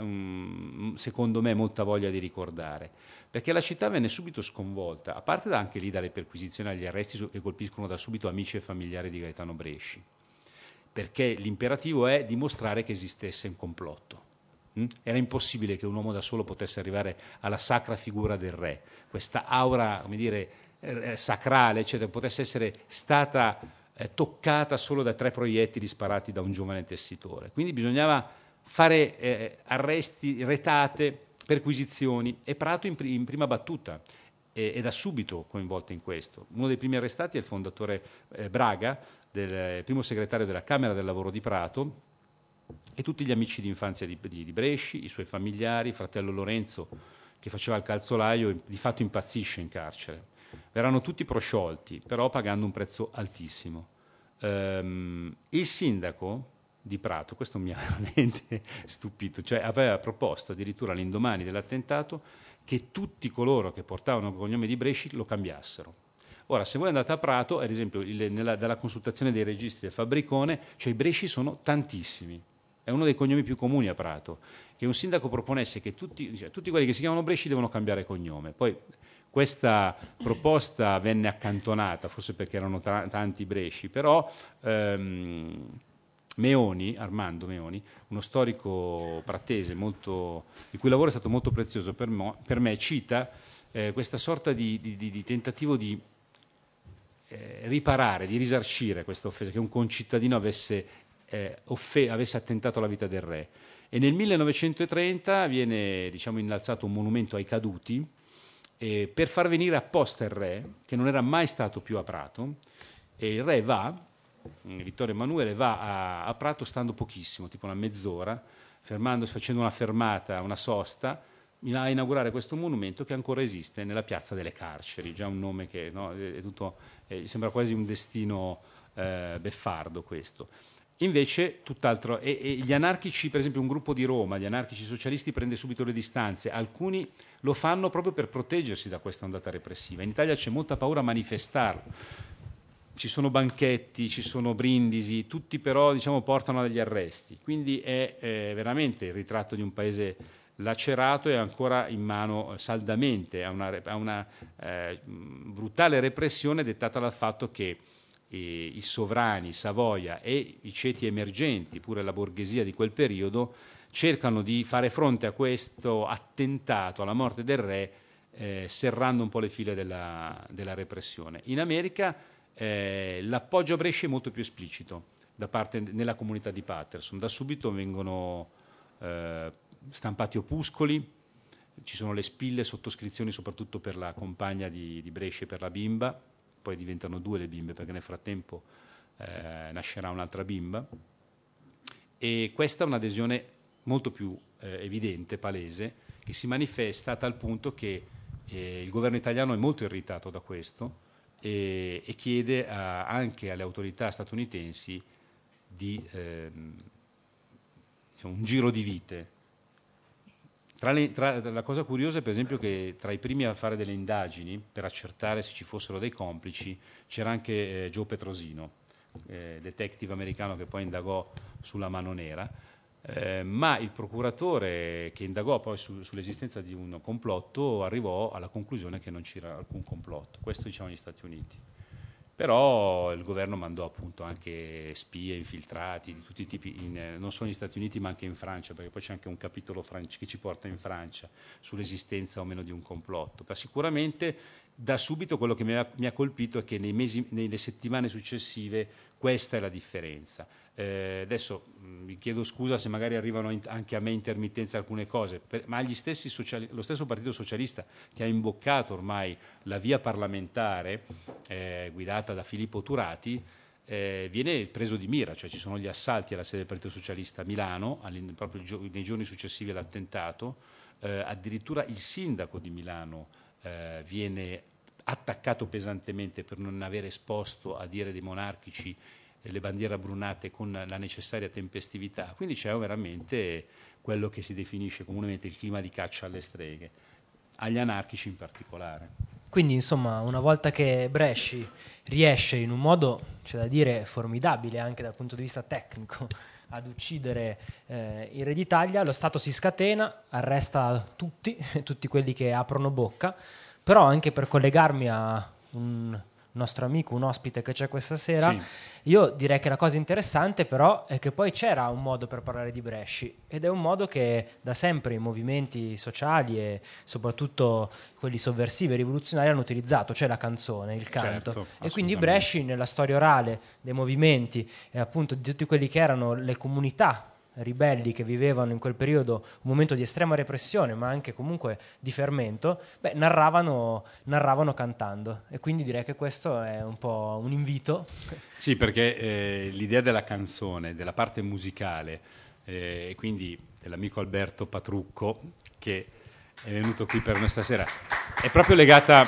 secondo me molta voglia di ricordare, perché la città venne subito sconvolta, a parte anche lì dalle perquisizioni agli arresti che colpiscono da subito amici e familiari di Gaetano Bresci, perché l'imperativo è dimostrare che esistesse un complotto. Era impossibile che un uomo da solo potesse arrivare alla sacra figura del re, questa aura, come dire, sacrale, cioè potesse essere stata toccata solo da 3 proiettili sparati da un giovane tessitore. Quindi bisognava fare arresti, retate, perquisizioni, e Prato in prima battuta e da subito coinvolto in questo. Uno dei primi arrestati è il fondatore Braga, primo segretario della Camera del Lavoro di Prato, e tutti gli amici di infanzia di Bresci, i suoi familiari, il fratello Lorenzo che faceva il calzolaio e di fatto impazzisce in carcere. Verranno tutti prosciolti, però pagando un prezzo altissimo. Il sindaco di Prato, questo mi ha veramente stupito, cioè aveva proposto addirittura all'indomani dell'attentato che tutti coloro che portavano il cognome di Bresci lo cambiassero. Ora, se voi andate a Prato, ad esempio, dalla consultazione dei registri del Fabbricone, cioè i Bresci sono tantissimi. È uno dei cognomi più comuni a Prato, che un sindaco proponesse che tutti quelli che si chiamano Bresci devono cambiare cognome. Poi questa proposta venne accantonata, forse perché erano tanti Bresci, però Armando Meoni, uno storico pratese il cui lavoro è stato molto prezioso per me, cita questa sorta di tentativo di riparare, di risarcire questa offesa, che un concittadino avesse attentato alla vita del re. E nel 1930 viene, diciamo, innalzato un monumento ai caduti per far venire apposta il re, che non era mai stato più a Prato, e il re Vittorio Emanuele va a Prato stando pochissimo, tipo una mezz'ora, fermandosi, facendo una fermata, una sosta, a inaugurare questo monumento che ancora esiste nella piazza delle Carceri, già un nome che, no, è tutto, sembra quasi un destino beffardo questo. Invece tutt'altro, e gli anarchici, per esempio un gruppo di Roma, gli anarchici socialisti, prende subito le distanze, alcuni lo fanno proprio per proteggersi da questa ondata repressiva. In Italia c'è molta paura a manifestarlo, ci sono banchetti, ci sono brindisi, tutti però, diciamo, portano agli arresti, quindi è veramente il ritratto di un paese lacerato e ancora in mano saldamente a una brutale repressione dettata dal fatto che i sovrani, Savoia e i ceti emergenti, pure la borghesia di quel periodo, cercano di fare fronte a questo attentato alla morte del re, serrando un po' le file della repressione. In America l'appoggio a Brescia è molto più esplicito nella comunità di Paterson. Da subito vengono stampati opuscoli, ci sono le spille, sottoscrizioni soprattutto per la compagna di Brescia e per la bimba. Poi diventano 2 le bimbe, perché nel frattempo nascerà un'altra bimba, e questa è un'adesione molto più evidente, palese, che si manifesta a tal punto che il governo italiano è molto irritato da questo e chiede anche alle autorità statunitensi di diciamo, un giro di vite. La cosa curiosa è, per esempio, che tra i primi a fare delle indagini per accertare se ci fossero dei complici c'era anche Joe Petrosino, detective americano che poi indagò sulla Mano Nera, ma il procuratore che indagò poi sull'esistenza di un complotto arrivò alla conclusione che non c'era alcun complotto. Questo, diciamo, negli Stati Uniti. Però il governo mandò appunto anche spie infiltrati di tutti i tipi, non solo negli Stati Uniti ma anche in Francia, perché poi c'è anche un capitolo che ci porta in Francia sull'esistenza o meno di un complotto. Ma sicuramente da subito quello che mi ha colpito è che nelle settimane successive questa è la differenza. Adesso vi chiedo scusa se magari arrivano anche a me intermittenze alcune cose, ma lo stesso Partito Socialista che ha imboccato ormai la via parlamentare guidata da Filippo Turati viene preso di mira, cioè ci sono gli assalti alla sede del Partito Socialista a Milano, proprio nei giorni successivi all'attentato, addirittura il sindaco di Milano viene attaccato pesantemente per non aver esposto a dire dei monarchici le bandiere abbrunate con la necessaria tempestività. Quindi c'è veramente quello che si definisce comunemente il clima di caccia alle streghe, agli anarchici in particolare. Quindi insomma, una volta che Bresci riesce in un modo, c'è da dire, formidabile anche dal punto di vista tecnico ad uccidere il re d'Italia, lo Stato si scatena, arresta tutti quelli che aprono bocca. Però anche per collegarmi a un nostro amico, un ospite che c'è questa sera, sì, io direi che la cosa interessante però è che poi c'era un modo per parlare di Bresci, ed è un modo che da sempre i movimenti sociali e soprattutto quelli sovversivi e rivoluzionari hanno utilizzato, cioè la canzone, il canto. Certo, e quindi Bresci nella storia orale dei movimenti e appunto di tutti quelli che erano le comunità ribelli che vivevano in quel periodo un momento di estrema repressione ma anche comunque di fermento, narravano cantando, e quindi direi che questo è un po' un invito. Sì, perché l'idea della canzone, della parte musicale e quindi dell'amico Alberto Patrucco che è venuto qui per noi stasera è proprio legata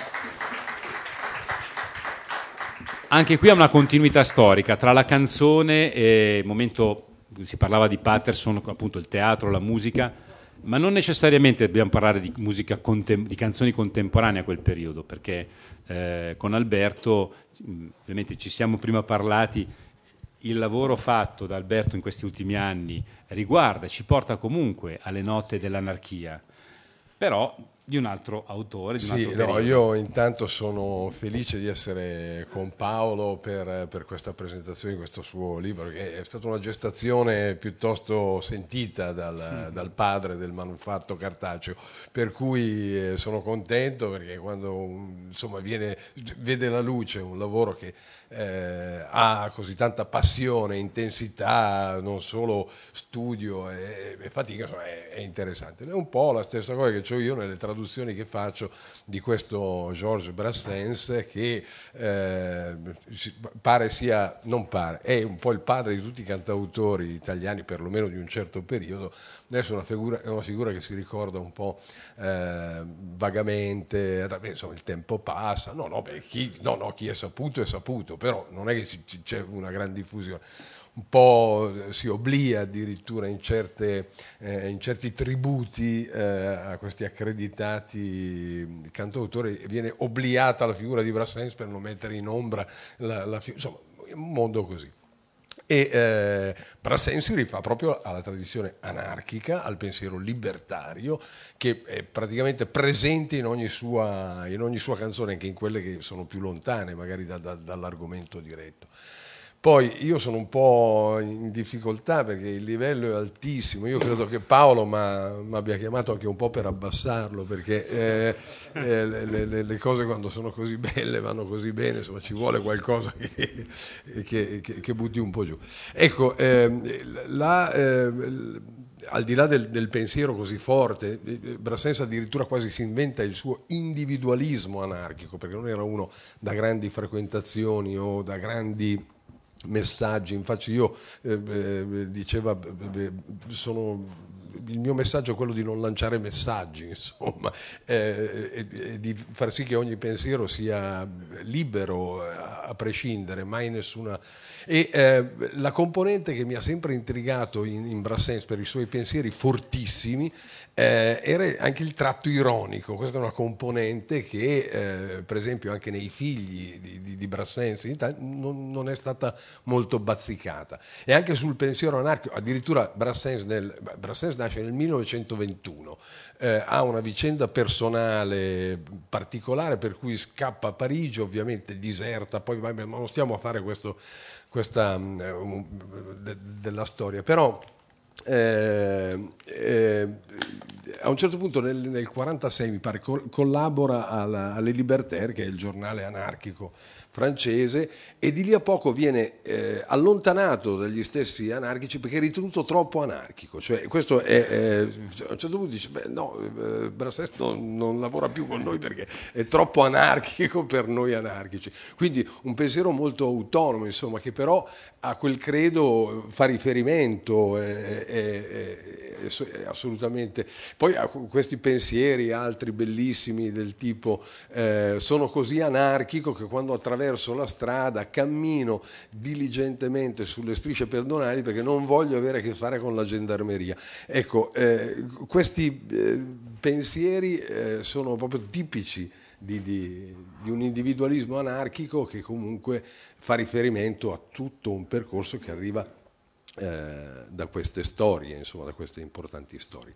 anche qui a una continuità storica tra la canzone e il momento. Si parlava di Patterson, appunto il teatro, la musica, ma non necessariamente dobbiamo parlare di musica di canzoni contemporanee a quel periodo, perché con Alberto ovviamente ci siamo prima parlati, il lavoro fatto da Alberto in questi ultimi anni ci porta comunque alle note dell'anarchia, però di un altro autore, di un altro periodo. Io intanto sono felice di essere con Paolo per questa presentazione di questo suo libro, che è stata una gestazione piuttosto sentita dal padre del manufatto cartaceo, per cui sono contento, perché quando vede la luce un lavoro che ha così tanta passione, intensità, non solo studio e fatica, insomma, è interessante. È un po' la stessa cosa che ho io nelle traduzioni che faccio di questo Georges Brassens, che pare sia, non pare, è un po' il padre di tutti i cantautori italiani, perlomeno di un certo periodo. Adesso è una figura che si ricorda un po' vagamente, insomma il tempo passa, chi è saputo, però non è che c'è una gran diffusione. Un po' si obblia addirittura in certi tributi a questi accreditati cantautori, viene obliata la figura di Brassens per non mettere in ombra insomma, un mondo così. E Brassens si rifà proprio alla tradizione anarchica, al pensiero libertario, che è praticamente presente in ogni sua canzone, anche in quelle che sono più lontane magari dall'argomento diretto. Poi io sono un po' in difficoltà perché il livello è altissimo. Io credo che Paolo mi abbia chiamato anche un po' per abbassarlo, perché le cose quando sono così belle vanno così bene, insomma ci vuole qualcosa che butti un po' giù. Ecco, al di là del pensiero così forte, Brassens addirittura quasi si inventa il suo individualismo anarchico, perché non era uno da grandi frequentazioni o da grandi messaggi. Infatti io diceva il mio messaggio è quello di non lanciare messaggi, insomma, e di far sì che ogni pensiero sia libero a prescindere, mai nessuna. E la componente che mi ha sempre intrigato in Brassens per i suoi pensieri fortissimi era anche il tratto ironico. Questa è una componente che per esempio anche nei figli di Brassens in Italia non è stata molto bazzicata. E anche sul pensiero anarchico, addirittura Brassens nasce nel 1921, ha una vicenda personale particolare per cui scappa a Parigi, ovviamente diserta, poi poi vabbè, non stiamo a fare questa della storia, però a un certo punto nel 1946 mi pare collabora alle Libertaires, che è il giornale anarchico francese, e di lì a poco viene allontanato dagli stessi anarchici perché è ritenuto troppo anarchico. Cioè, questo a un certo punto dice: beh, no, Brassens non lavora più con noi perché è troppo anarchico per noi anarchici. Quindi un pensiero molto autonomo, insomma, che però a quel credo fa riferimento assolutamente. Poi a questi pensieri, altri bellissimi, del tipo sono così anarchico che quando attraverso la strada cammino diligentemente sulle strisce pedonali perché non voglio avere a che fare con la gendarmeria. Ecco, questi pensieri sono proprio tipici di un individualismo anarchico che comunque fa riferimento a tutto un percorso che arriva da queste storie, insomma, da queste importanti storie.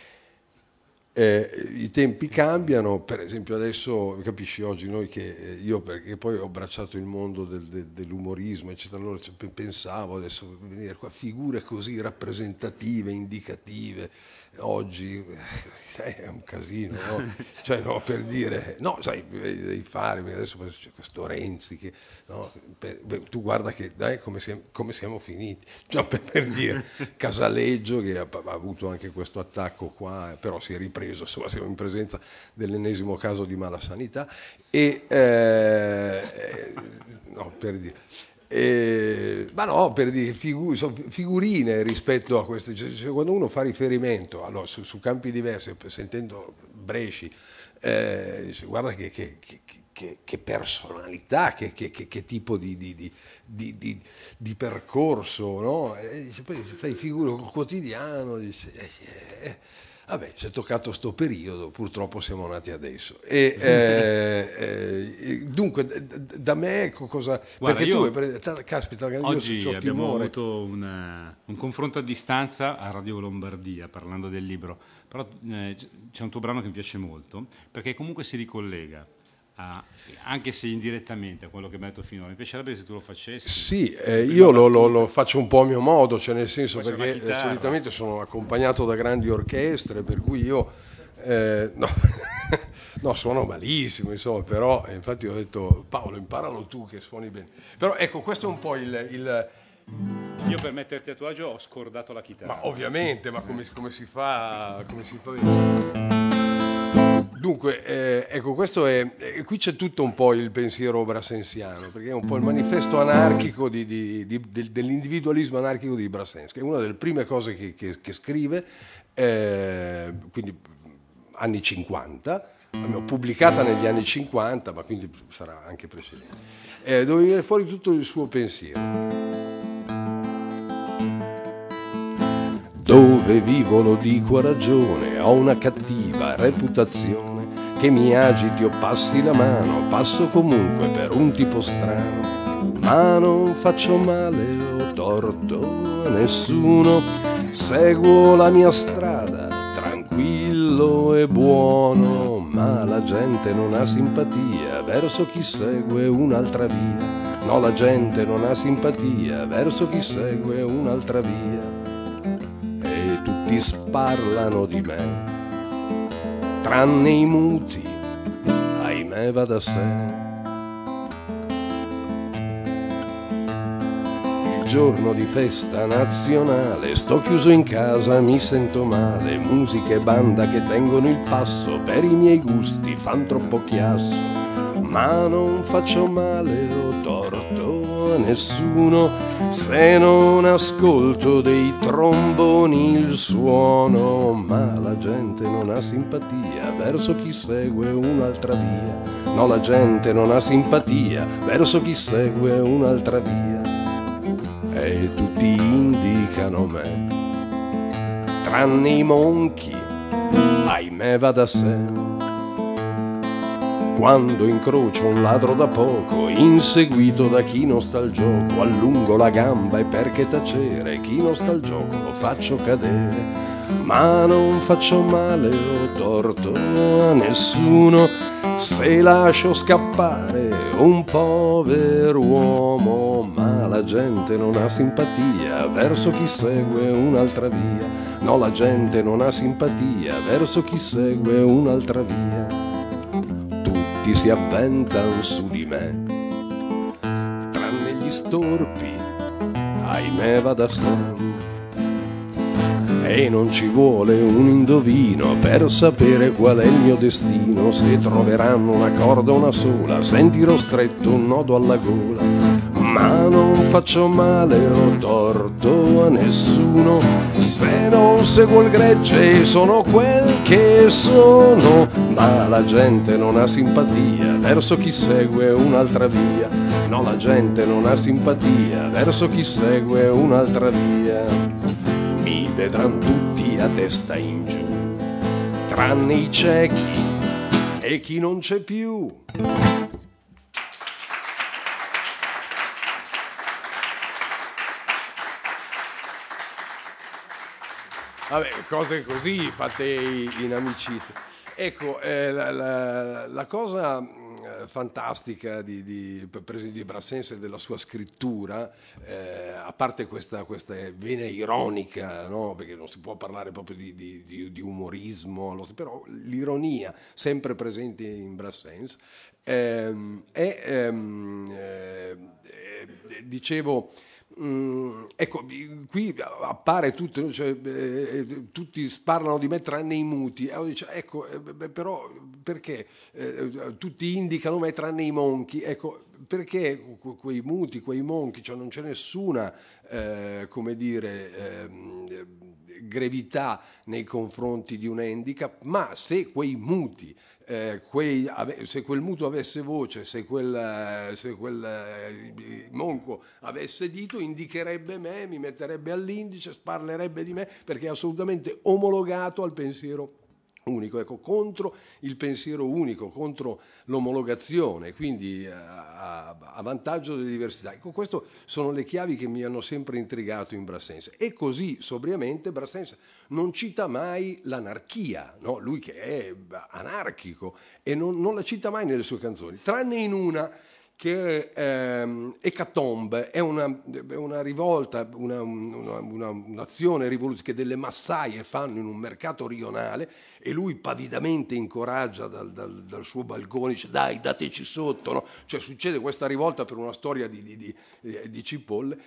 I tempi cambiano, per esempio adesso capisci oggi noi che io, perché poi ho abbracciato il mondo dell'umorismo eccetera, allora pensavo adesso venire qua figure così rappresentative, indicative, oggi è un casino, no? Cioè, no, per dire, no, sai, devi fare, adesso c'è questo Renzi che, no, tu guarda che dai come siamo finiti, cioè, per dire, Casaleggio che ha avuto anche questo attacco qua, però si è ripreso, insomma siamo in presenza dell'ennesimo caso di malasanità e no, per dire. Ma no, per dire figurine rispetto a queste, cioè, quando uno fa riferimento allora, su campi diversi, sentendo Bresci, dice, guarda che personalità, che tipo di percorso, no? Dice, poi fai figure quotidiano, dice, vabbè, ci è toccato sto periodo, purtroppo siamo nati adesso. Dunque, da me, ecco cosa. Guarda, perché caspita, oggi abbiamo avuto un confronto a distanza a Radio Lombardia parlando del libro, però c'è un tuo brano che mi piace molto, perché comunque si ricollega. Anche se indirettamente a quello che mi hai detto finora, mi piacerebbe se tu lo facessi. Sì, io lo faccio un po' a mio modo, cioè nel senso perché solitamente sono accompagnato da grandi orchestre, per cui io no, suono malissimo, insomma, però infatti ho detto Paolo, imparalo tu che suoni bene. Però ecco, questo è un po' il... Io per metterti a tuo agio ho scordato la chitarra. Ma ovviamente, ma come si fa? Dunque, ecco, questo qui c'è tutto un po' il pensiero brassensiano, perché è un po' il manifesto anarchico dell'individualismo anarchico di Brassens, che è una delle prime cose che scrive, quindi anni 50, pubblicata negli anni 50, ma quindi sarà anche precedente, dove viene fuori tutto il suo pensiero. Dove vivo lo dico a ragione, ho una cattiva reputazione, che mi agiti o passi la mano, passo comunque per un tipo strano, ma non faccio male o torto a nessuno, seguo la mia strada, tranquillo e buono, ma la gente non ha simpatia verso chi segue un'altra via, no, la gente non ha simpatia verso chi segue un'altra via. Tutti sparlano di me, tranne i muti, ahimè va da sé. Il giorno di festa nazionale, sto chiuso in casa, mi sento male, musica e banda che tengono il passo, per i miei gusti fan troppo chiasso, ma non faccio male o torto a nessuno, se non ascolto dei tromboni il suono, ma la gente non ha simpatia verso chi segue un'altra via, no, la gente non ha simpatia verso chi segue un'altra via, e tutti indicano me, tranne i monchi, ahimè va da sé. Quando incrocio un ladro da poco, inseguito da chi non sta al gioco, allungo la gamba e perché tacere, chi non sta al gioco lo faccio cadere, ma non faccio male o torto a nessuno, se lascio scappare un povero uomo, ma la gente non ha simpatia verso chi segue un'altra via. No, la gente non ha simpatia verso chi segue un'altra via. Tutti si avventano su di me, tranne gli storpi, ahimè va da sé. E non ci vuole un indovino per sapere qual è il mio destino. Se troveranno una corda una sola, sentirò stretto un nodo alla gola. Ma non faccio male o torto a nessuno, se non seguo il gregge sono quel che sono. Ma la gente non ha simpatia verso chi segue un'altra via. No, la gente non ha simpatia verso chi segue un'altra via. Mi vedranno tutti a testa in giù, tranne i ciechi e chi non c'è più. Vabbè, cose così fatte in amicizia. Ecco, la cosa fantastica di Brassens e della sua scrittura, a parte questa vena ironica, no? Perché non si può parlare proprio di umorismo, però l'ironia sempre presente in Brassens, dicevo. Ecco, qui appare tutto, cioè, tutti parlano di me tranne i muti. Ecco, però perché tutti indicano me tranne i monchi? Ecco, perché quei muti, quei monchi, cioè non c'è nessuna, come dire, grevità nei confronti di un handicap, ma se quei muti, se quel muto avesse voce, se quel monco avesse dito, indicherebbe me, mi metterebbe all'indice, parlerebbe di me, perché è assolutamente omologato al pensiero unico, ecco, contro il pensiero unico, contro l'omologazione, quindi a vantaggio delle diversità. Ecco, queste sono le chiavi che mi hanno sempre intrigato in Brassens. E così, sobriamente, Brassens non cita mai l'anarchia, no? Lui che è anarchico, e non la cita mai nelle sue canzoni, tranne in una che Ecatombe, è una rivolta, un'azione rivoluzionaria che delle massaie fanno in un mercato rionale, e lui pavidamente incoraggia dal suo balcone, dice dai, dateci sotto, no? Cioè succede questa rivolta per una storia di cipolle,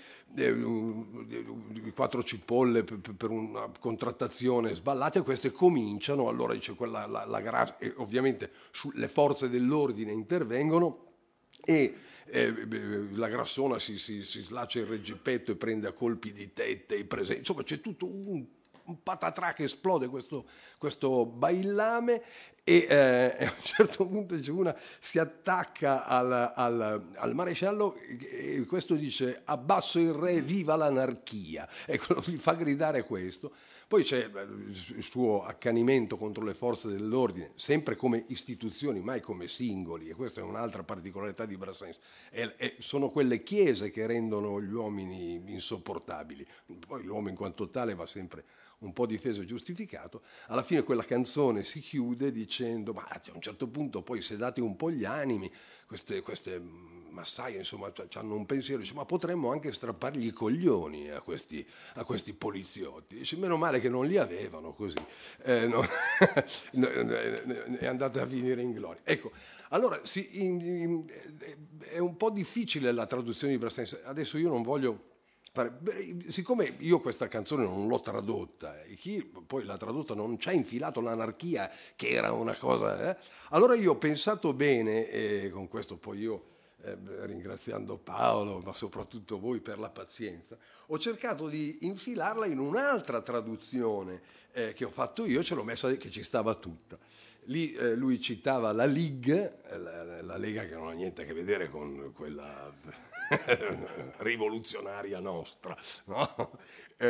di 4 cipolle per una contrattazione sballata, e queste cominciano, allora dice e ovviamente le forze dell'ordine intervengono, e la Grassona si slaccia il reggipetto e prende a colpi di tette i presenti. Insomma, c'è tutto un patatrà che esplode questo bailame, e a un certo punto una si attacca al maresciallo, e questo dice abbasso il re, viva l'anarchia. Ecco, gli fa gridare questo. Poi c'è il suo accanimento contro le forze dell'ordine, sempre come istituzioni, mai come singoli, e questa è un'altra particolarità di Brassens. Sono quelle chiese che rendono gli uomini insopportabili. Poi l'uomo in quanto tale va sempre un po' difeso e giustificato. Alla fine quella canzone si chiude dicendo, ma a un certo punto poi sedate un po' gli animi, queste massaie insomma hanno un pensiero, dice, ma potremmo anche strappargli i coglioni a questi poliziotti. Dice, meno male che non li avevano, così no, è andata a finire in gloria. Ecco, allora è un po' difficile la traduzione di Brassens. Adesso io non voglio siccome io questa canzone non l'ho tradotta, e chi poi l'ha tradotta non ci ha infilato l'anarchia, che era una cosa, allora io ho pensato bene, e con questo poi io, ringraziando Paolo, ma soprattutto voi per la pazienza, ho cercato di infilarla in un'altra traduzione che ho fatto io, ce l'ho messa che ci stava tutta. Lì lui citava la Ligue, la Lega, che non ha niente a che vedere con quella rivoluzionaria nostra, no?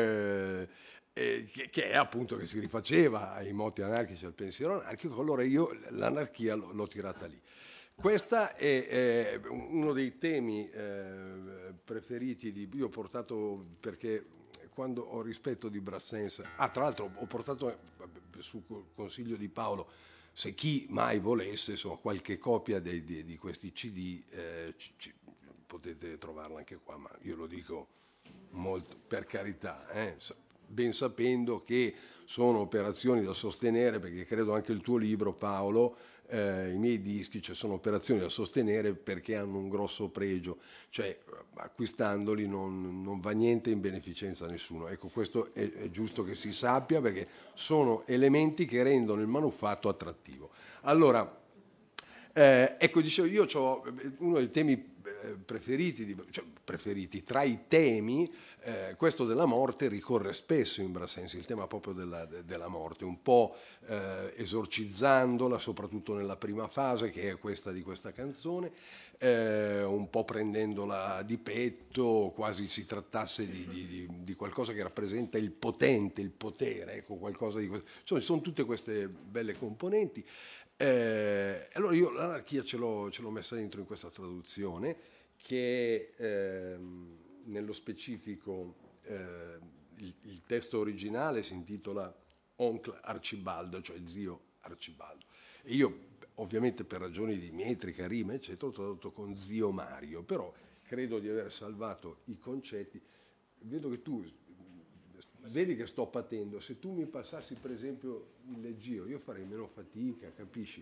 Che è appunto, che si rifaceva ai moti anarchici, al pensiero anarchico. Allora io l'anarchia l'ho tirata lì. Questo è uno dei temi preferiti io ho portato, perché quando ho rispetto di Brassens, tra l'altro ho portato su consiglio di Paolo, se chi mai volesse, insomma, qualche copia di questi CD potete trovarla anche qua, ma io lo dico molto per carità, ben sapendo che sono operazioni da sostenere, perché credo anche il tuo libro, Paolo, i miei dischi, cioè sono operazioni da sostenere perché hanno un grosso pregio, cioè acquistandoli non va niente in beneficenza a nessuno. Ecco, questo è giusto che si sappia, perché sono elementi che rendono il manufatto attrattivo. Allora, ecco, dicevo, io ho uno dei temi preferiti, tra i temi, questo della morte ricorre spesso in Brassens, il tema proprio della morte, un po' esorcizzandola, soprattutto nella prima fase, che è questa di questa canzone, un po' prendendola di petto, quasi si trattasse di qualcosa che rappresenta il potente, il potere, ecco, qualcosa di questo. Insomma, sono tutte queste belle componenti. Allora io l'anarchia ce l'ho messa dentro in questa traduzione, che nello specifico il testo originale si intitola Oncle Arcibaldo, cioè zio Arcibaldo, e io ovviamente per ragioni di metrica, rima eccetera ho tradotto con zio Mario, però credo di aver salvato i concetti. Vedo che tu vedi che sto patendo, se tu mi passassi per esempio il leggio io farei meno fatica, capisci?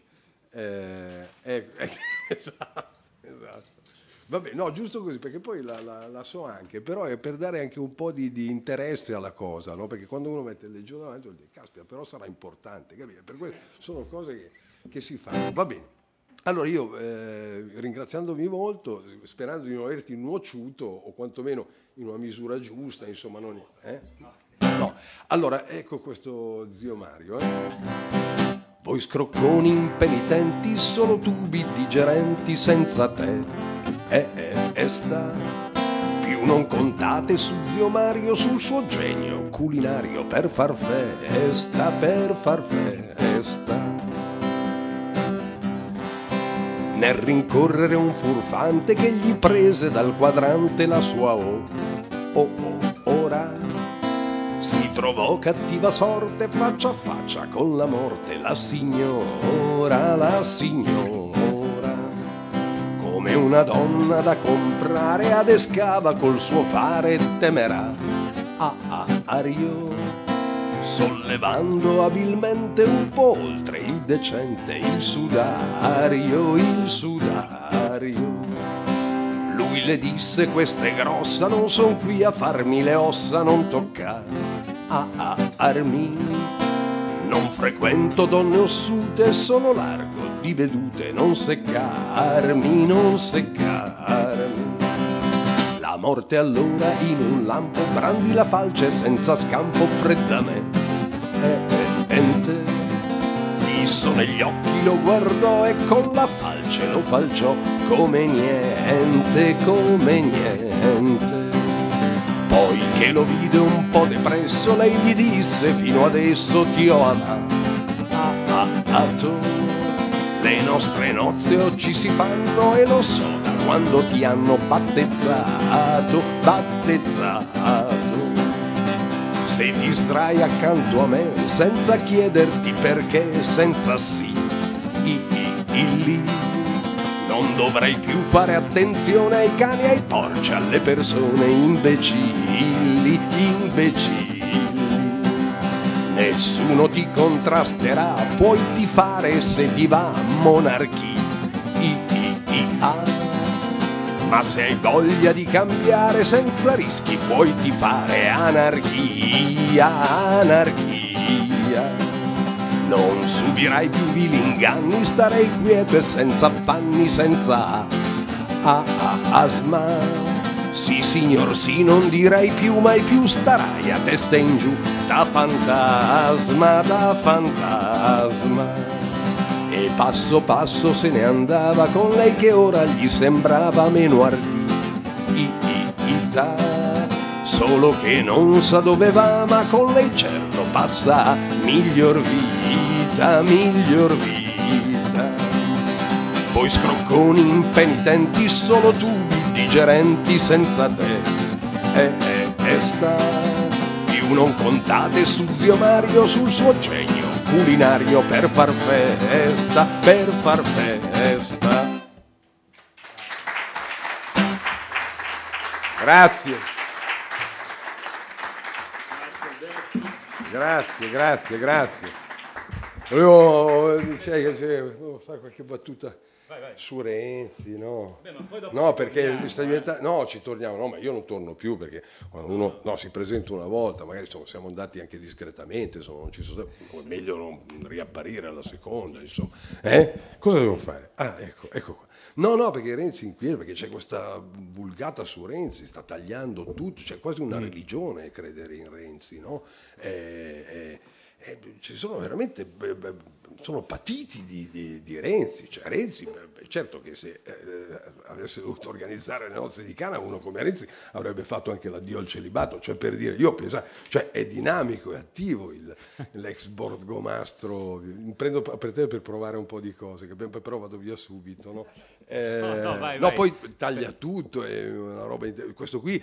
Esatto. Vabbè, no, giusto così, perché poi la so anche, però è per dare anche un po' di interesse alla cosa, no? Perché quando uno mette il leggio davanti vuol dire, caspita, però sarà importante, capito? Per questo sono cose che si fanno. Va bene. Allora io, ringraziandomi molto, sperando di non averti nuociuto, o quantomeno in una misura giusta, insomma, non... No. Allora, ecco questo zio Mario. Voi scrocconi impenitenti, solo tubi digerenti senza te. Sta. Più non contate su zio Mario, sul suo genio culinario per far festa, Nel rincorrere un furfante che gli prese dal quadrante la sua ora si trovò cattiva sorte faccia a faccia con la morte, la signora, come una donna da comprare adescava col suo fare temerario, sollevando abilmente un po' oltre il decente il sudario. Lui le disse, questa è grossa, non son qui a farmi le ossa, non toccarmi. Non frequento donne ossute, sono largo di vedute, non seccarmi. La morte allora in un lampo brandì la falce senza scampo freddamente. Fisso negli occhi lo guardò e con la falce lo falciò come niente. Poi che lo vide un po' depresso, lei gli disse, fino adesso ti ho amato. Le nostre nozze oggi si fanno e lo so da quando ti hanno battezzato. Se ti sdrai accanto a me senza chiederti perché, senza sì, lì non dovrai più fare attenzione ai cani, ai porci, alle persone imbecilli. Nessuno ti contrasterà, puoi tifare se ti va monarchia. Ma se hai voglia di cambiare senza rischi puoi tifare anarchia. Non subirai più vili inganni, starei quiete senza affanni, senza asma. Sì signor sì, non direi più mai più, starai a testa in giù da fantasma. E passo passo se ne andava con lei che ora gli sembrava meno ardita. Solo che non sa dove va, ma con lei certo passa miglior vita. Voi scrocconi impenitenti, solo tubi digerenti senza te. Sta. Più non contate su zio Mario, sul suo genio culinario per far festa, per far festa. Grazie. Grazie. Volevo fare qualche battuta. Vai. Su Renzi, no? No, perché ci torniamo, no, ma io non torno più, perché quando uno si presenta una volta, magari siamo andati anche discretamente, insomma, non ci sono, è meglio non riapparire alla seconda, insomma. Cosa devo fare? Ecco qua. No, perché Renzi inquieta, perché c'è questa vulgata su Renzi, sta tagliando tutto, c'è quasi una religione credere in Renzi, no? Ci sono veramente sono patiti di Renzi, cioè Renzi, certo che se avesse dovuto organizzare le nozze di Cana, uno come Renzi avrebbe fatto anche l'addio al celibato, cioè per dire, io pensavo, cioè è dinamico, è attivo l'ex borgomastro, prendo per te per provare un po' di cose, però vado via subito, no? Vai. Poi taglia tutto, è una roba, questo qui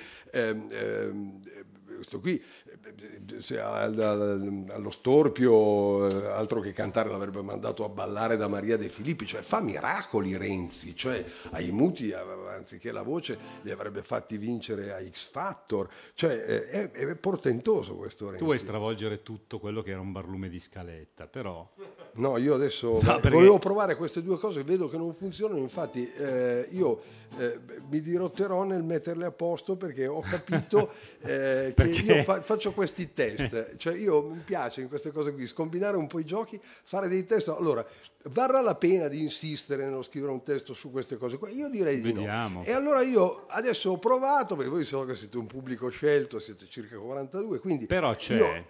se allo storpio, altro che cantare, l'avrebbe mandato a ballare da Maria De Filippi, cioè fa miracoli Renzi, cioè ai muti anziché la voce li avrebbe fatti vincere a X Factor, cioè è portentoso questo Renzi. Tu vuoi stravolgere tutto quello che era un barlume di Scaletta, però no, io adesso volevo provare queste due cose, vedo che non funzionano, infatti io mi dirotterò nel metterle a posto, perché ho capito che io faccio questi test, cioè mi piace in queste cose qui scombinare un po' i giochi, fare dei test. Allora, varrà la pena di insistere nello scrivere un testo su queste cose qua? Io direi di no. E allora io adesso ho provato, perché voi so che siete un pubblico scelto, siete circa 42, quindi però c'è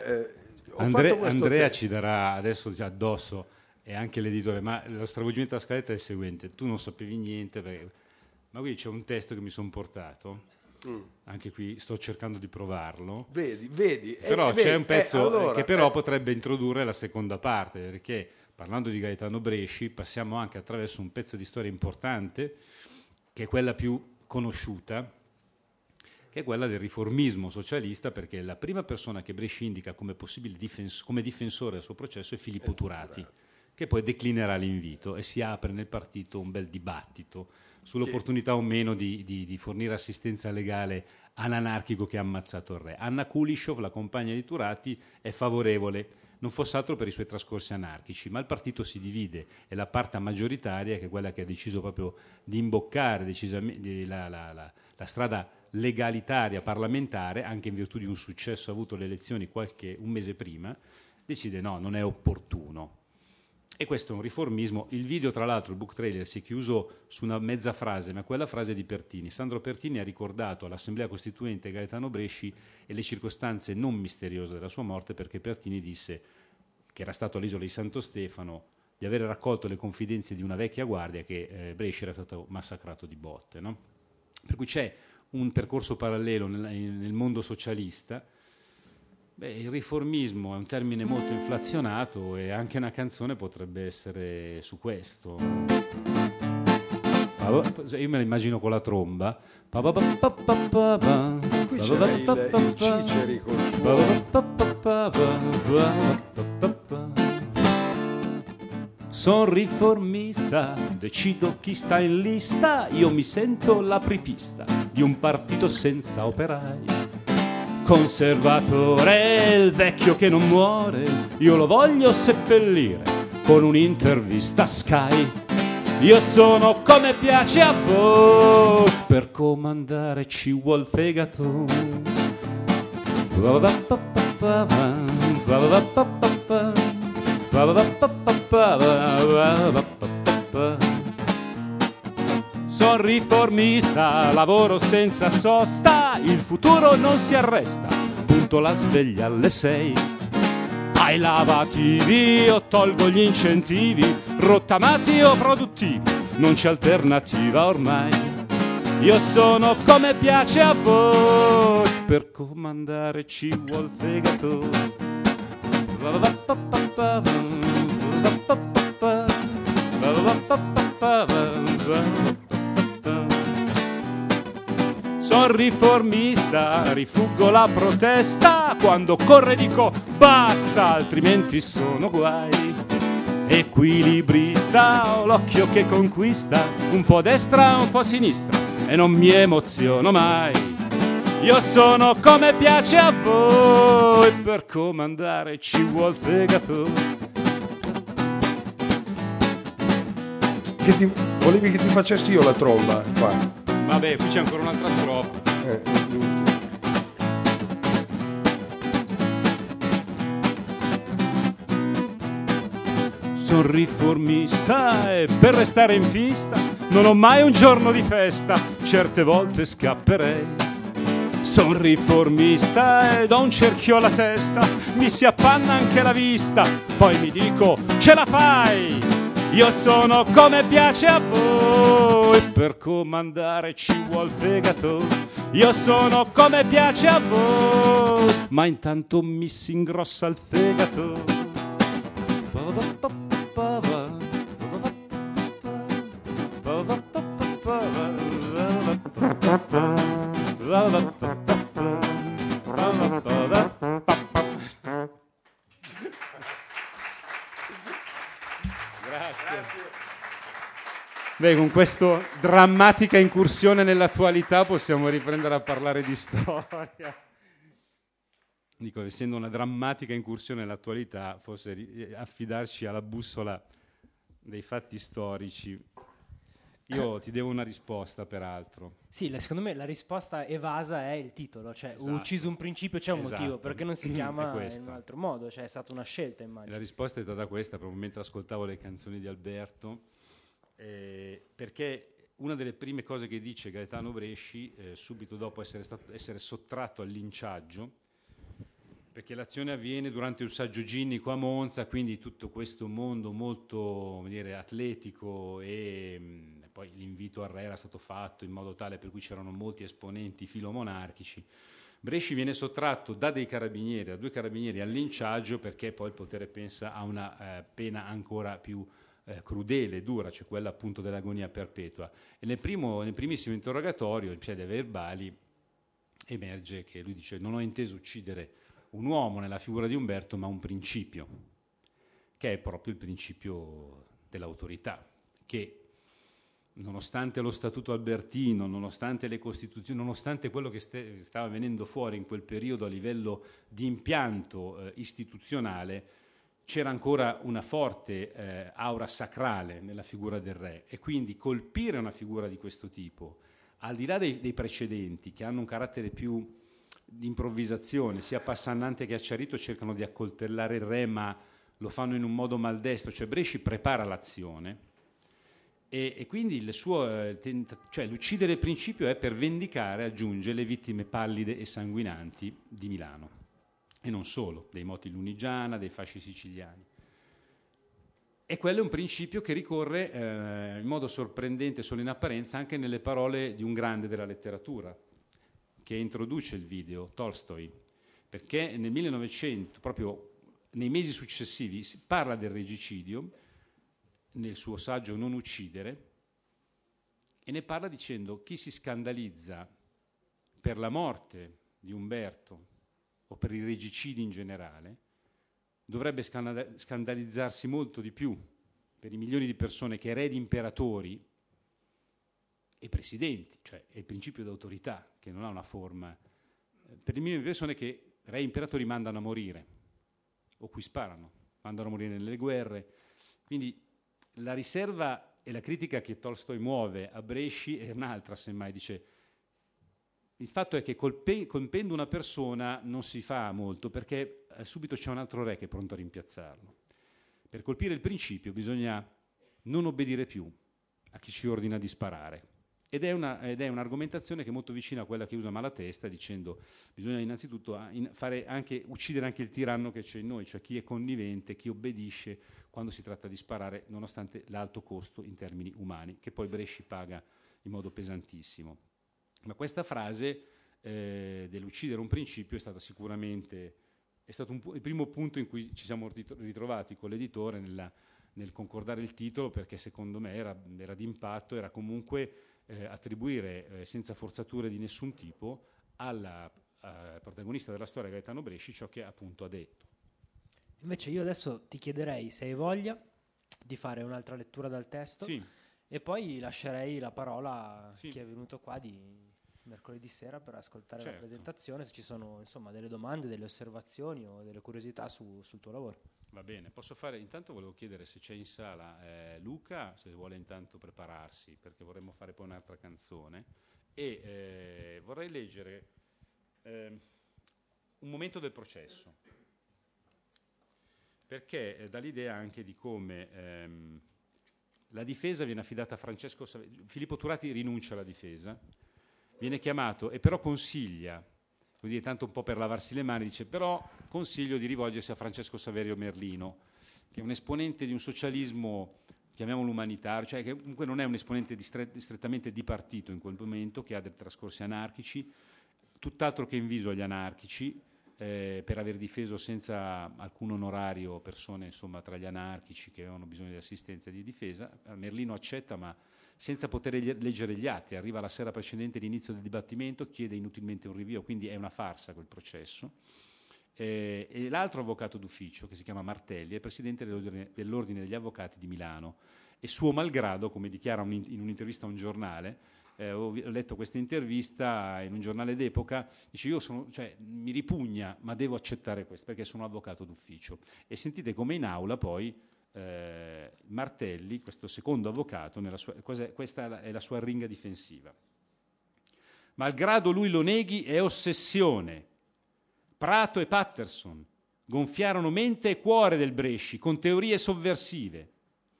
Andrea ci darà adesso addosso, e anche l'editore, ma lo stravolgimento della scaletta è il seguente: tu non sapevi niente, ma qui c'è un testo che mi sono portato. Anche qui sto cercando di provarlo. Vedi. Però c'è un pezzo che però potrebbe introdurre la seconda parte, perché parlando di Gaetano Bresci passiamo anche attraverso un pezzo di storia importante, che è quella più conosciuta, che è quella del riformismo socialista, perché la prima persona che Bresci indica come possibile come difensore del suo processo è Filippo Turati, che poi declinerà l'invito e si apre nel partito un bel dibattito sull'opportunità o meno di fornire assistenza legale all'anarchico che ha ammazzato il re. Anna Kulishov, la compagna di Turati, è favorevole, non fosse altro per i suoi trascorsi anarchici, ma il partito si divide e la parte maggioritaria, che è quella che ha deciso proprio di imboccare decisamente la strada legalitaria parlamentare, anche in virtù di un successo avuto alle elezioni un mese prima, decide no, non è opportuno. E questo è un riformismo. Il video, tra l'altro, il book trailer, si è chiuso su una mezza frase, ma quella frase è di Pertini. Sandro Pertini ha ricordato all'Assemblea Costituente Gaetano Bresci e le circostanze non misteriose della sua morte, perché Pertini disse che era stato all'isola di Santo Stefano, di aver raccolto le confidenze di una vecchia guardia, che Bresci era stato massacrato di botte, no? Per cui c'è un percorso parallelo nel mondo socialista. Il riformismo è un termine molto inflazionato, e anche una canzone potrebbe essere su questo. Io me la immagino con la tromba. Qui c'era il Ciceri col Son riformista, decido chi sta in lista, io mi sento l'apripista di un partito senza operai. Conservatore, il vecchio che non muore, io lo voglio seppellire con un'intervista Sky. Io sono come piace a voi, per comandare ci vuol fegato. Son riformista, lavoro senza sosta, il futuro non si arresta, punto la sveglia alle 6. Ai lavativi io tolgo gli incentivi, rottamati o produttivi, non c'è alternativa ormai. Io sono come piace a voi, per comandare ci vuol fegato. Son riformista, rifuggo la protesta, quando corre dico basta, altrimenti sono guai. Equilibrista, ho l'occhio che conquista, un po' a destra, un po' a sinistra, e non mi emoziono mai. Io sono come piace a voi, per comandare ci vuol fegato. Volevi che ti facessi io la tromba qua? Vabbè, qui c'è ancora un'altra strofa. Son riformista e per restare in pista non ho mai un giorno di festa, certe volte scapperei. Son riformista ed ho un cerchio alla testa, mi si appanna anche la vista, poi mi dico ce la fai. Io sono come piace a voi, per comandare ci vuol fegato. Io sono come piace a voi, ma intanto mi si ingrossa il fegato. Beh, con questa drammatica incursione nell'attualità possiamo riprendere a parlare di storia. Dico, essendo una drammatica incursione nell'attualità, forse affidarci alla bussola dei fatti storici. Io ti devo una risposta, peraltro. Sì, secondo me la risposta evasa è il titolo, cioè Esatto. ho ucciso un principio, c'è un motivo, perché non si chiama È in un altro modo, cioè è stata una scelta, immagino. La risposta è stata questa, proprio mentre ascoltavo le canzoni di Alberto, perché una delle prime cose che dice Gaetano Bresci, subito dopo essere sottratto al linciaggio, perché l'azione avviene durante un saggio ginnico a Monza, quindi tutto questo mondo molto, come dire, atletico, e poi l'invito al re era stato fatto in modo tale per cui c'erano molti esponenti filomonarchici. Bresci viene sottratto da due carabinieri al linciaggio, perché poi il potere pensa a una pena ancora più crudele, dura, cioè quella appunto dell'agonia perpetua. E nel primissimo interrogatorio, in sede verbali, emerge che lui dice: non ho inteso uccidere un uomo nella figura di Umberto, ma un principio, che è proprio il principio dell'autorità, che nonostante lo statuto albertino, nonostante le costituzioni, nonostante quello che stava venendo fuori in quel periodo a livello di impianto istituzionale, c'era ancora una forte aura sacrale nella figura del re, e quindi colpire una figura di questo tipo, al di là dei precedenti, che hanno un carattere più di improvvisazione, sia Passannante che Acciarito cercano di accoltellare il re, ma lo fanno in un modo maldestro, cioè Bresci prepara l'azione, e quindi il suo cioè l'uccidere il principio è per vendicare, aggiunge, le vittime pallide e sanguinanti di Milano, e non solo, dei moti Lunigiana, dei fasci siciliani. E quello è un principio che ricorre in modo sorprendente, solo in apparenza, anche nelle parole di un grande della letteratura, che introduce il video, Tolstoi, perché nel 1900, proprio nei mesi successivi, si parla del regicidio nel suo saggio Non uccidere, e ne parla dicendo: chi si scandalizza per la morte di Umberto o per i regicidi in generale dovrebbe scandalizzarsi molto di più per i milioni di persone che eredi imperatori e presidenti, cioè è il principio d'autorità che non ha una forma, per le milioni di persone che re e imperatori mandano a morire, o cui sparano, mandano a morire nelle guerre. Quindi la riserva e la critica che Tolstoi muove a Bresci è un'altra, semmai, dice: il fatto è che colpendo una persona non si fa molto, perché subito c'è un altro re che è pronto a rimpiazzarlo. Per colpire il principio bisogna non obbedire più a chi ci ordina di sparare. Ed è un'argomentazione che è molto vicina a quella che usa Malatesta, dicendo: bisogna innanzitutto uccidere anche il tiranno che c'è in noi, cioè chi è connivente, chi obbedisce quando si tratta di sparare, nonostante l'alto costo in termini umani, che poi Bresci paga in modo pesantissimo. Ma questa frase dell'uccidere un principio è stato il primo punto in cui ci siamo ritrovati con l'editore nel concordare il titolo, perché secondo me era d'impatto, era comunque attribuire senza forzature di nessun tipo al protagonista della storia, Gaetano Bresci, ciò che appunto ha detto. Invece io adesso ti chiederei, se hai voglia, di fare un'altra lettura dal testo, Sì. e poi lascerei la parola a Sì. chi è venuto qua di mercoledì sera per ascoltare Certo. la presentazione, se ci sono insomma delle domande, delle osservazioni o delle curiosità sul tuo lavoro. Va bene, posso fare, intanto volevo chiedere se c'è in sala Luca, se vuole intanto prepararsi, perché vorremmo fare poi un'altra canzone, e vorrei leggere un momento del processo, perché dà l'idea anche di come la difesa viene affidata a Francesco Saverio. Filippo Turati rinuncia alla difesa, viene chiamato e però consiglia, vuol dire tanto un po' per lavarsi le mani, dice però consiglio di rivolgersi a Francesco Saverio Merlino, che è un esponente di un socialismo, chiamiamolo umanitario, cioè che comunque non è un esponente strettamente di partito in quel momento, che ha dei trascorsi anarchici, tutt'altro che inviso agli anarchici, per aver difeso senza alcun onorario persone insomma tra gli anarchici che avevano bisogno di assistenza e di difesa. Merlino accetta, ma senza poter leggere gli atti, arriva la sera precedente all'inizio del dibattimento, chiede inutilmente un rinvio, quindi è una farsa quel processo. E l'altro avvocato d'ufficio, che si chiama Martelli, è presidente dell'Ordine degli Avvocati di Milano, e suo malgrado, come dichiara in un'intervista a un giornale, ho letto questa intervista in un giornale d'epoca, dice mi ripugna, ma devo accettare questo perché sono avvocato d'ufficio. E sentite come in aula poi Martelli, questo secondo avvocato, questa è la sua ringa difensiva. Malgrado lui lo neghi, è ossessione. Prato e Patterson gonfiarono mente e cuore del Bresci con teorie sovversive.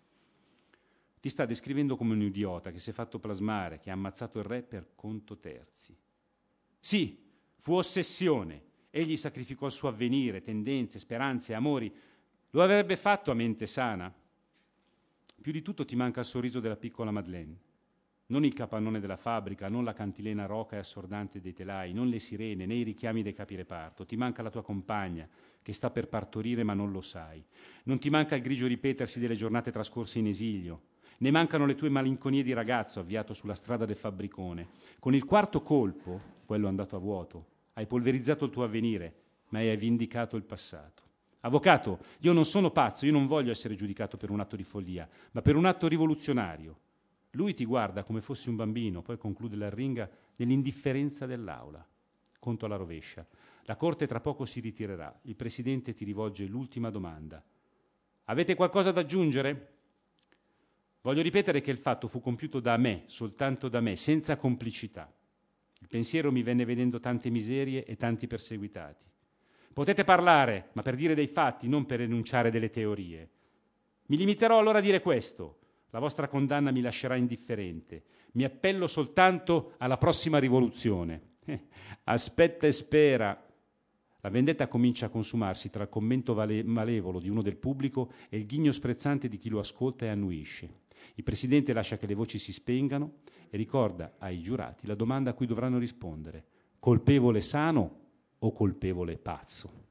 Ti sta descrivendo come un idiota che si è fatto plasmare, che ha ammazzato il re per conto terzi. Sì, fu ossessione. Egli sacrificò il suo avvenire, tendenze, speranze, amori. Lo avrebbe fatto a mente sana? Più di tutto ti manca il sorriso della piccola Madeleine. Non il capannone della fabbrica, non la cantilena roca e assordante dei telai, non le sirene, né i richiami dei capireparto. Ti manca la tua compagna, che sta per partorire ma non lo sai. Non ti manca il grigio ripetersi delle giornate trascorse in esilio. Ne mancano le tue malinconie di ragazzo avviato sulla strada del fabbricone. Con il quarto colpo, quello andato a vuoto, hai polverizzato il tuo avvenire, ma hai vindicato il passato. Avvocato, io non sono pazzo, io non voglio essere giudicato per un atto di follia, ma per un atto rivoluzionario. Lui ti guarda come fossi un bambino, poi conclude l'arringa nell'indifferenza dell'aula. Conto alla rovescia. La corte tra poco si ritirerà. Il presidente ti rivolge l'ultima domanda. Avete qualcosa da aggiungere? Voglio ripetere che il fatto fu compiuto da me, soltanto da me, senza complicità. Il pensiero mi venne vedendo tante miserie e tanti perseguitati. Potete parlare, ma per dire dei fatti, non per enunciare delle teorie. Mi limiterò allora a dire questo. La vostra condanna mi lascerà indifferente. Mi appello soltanto alla prossima rivoluzione. Aspetta e spera. La vendetta comincia a consumarsi tra il commento malevolo di uno del pubblico e il ghigno sprezzante di chi lo ascolta e annuisce. Il presidente lascia che le voci si spengano e ricorda ai giurati la domanda a cui dovranno rispondere: colpevole sano o colpevole pazzo?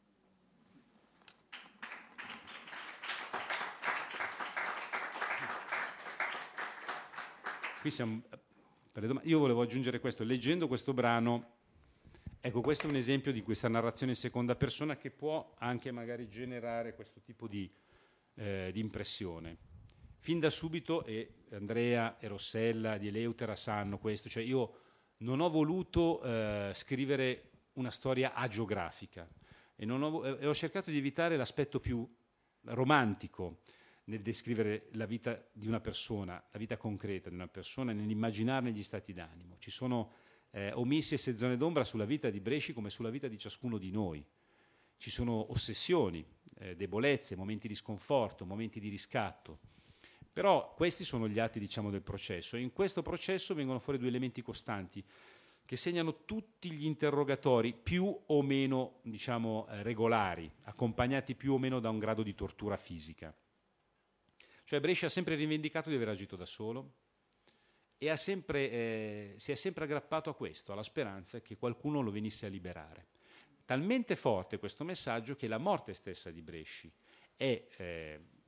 Qui siamo per le domande. Io volevo aggiungere questo, leggendo questo brano, ecco, questo è un esempio di questa narrazione in seconda persona che può anche magari generare questo tipo di impressione. Fin da subito, e Andrea e Rossella di Eleutera sanno questo, cioè io non ho voluto scrivere una storia agiografica e ho cercato di evitare l'aspetto più romantico nel descrivere la vita di una persona, la vita concreta di una persona, nell'immaginarne gli stati d'animo. Ci sono omissi e zone d'ombra sulla vita di Bresci come sulla vita di ciascuno di noi. Ci sono ossessioni, debolezze, momenti di sconforto, momenti di riscatto. Però questi sono gli atti, diciamo, del processo, e in questo processo vengono fuori due elementi costanti che segnano tutti gli interrogatori più o meno, diciamo, regolari, accompagnati più o meno da un grado di tortura fisica. Cioè Brescia ha sempre rivendicato di aver agito da solo e si è sempre aggrappato a questo, alla speranza che qualcuno lo venisse a liberare. Talmente forte questo messaggio che la morte stessa di Bresci è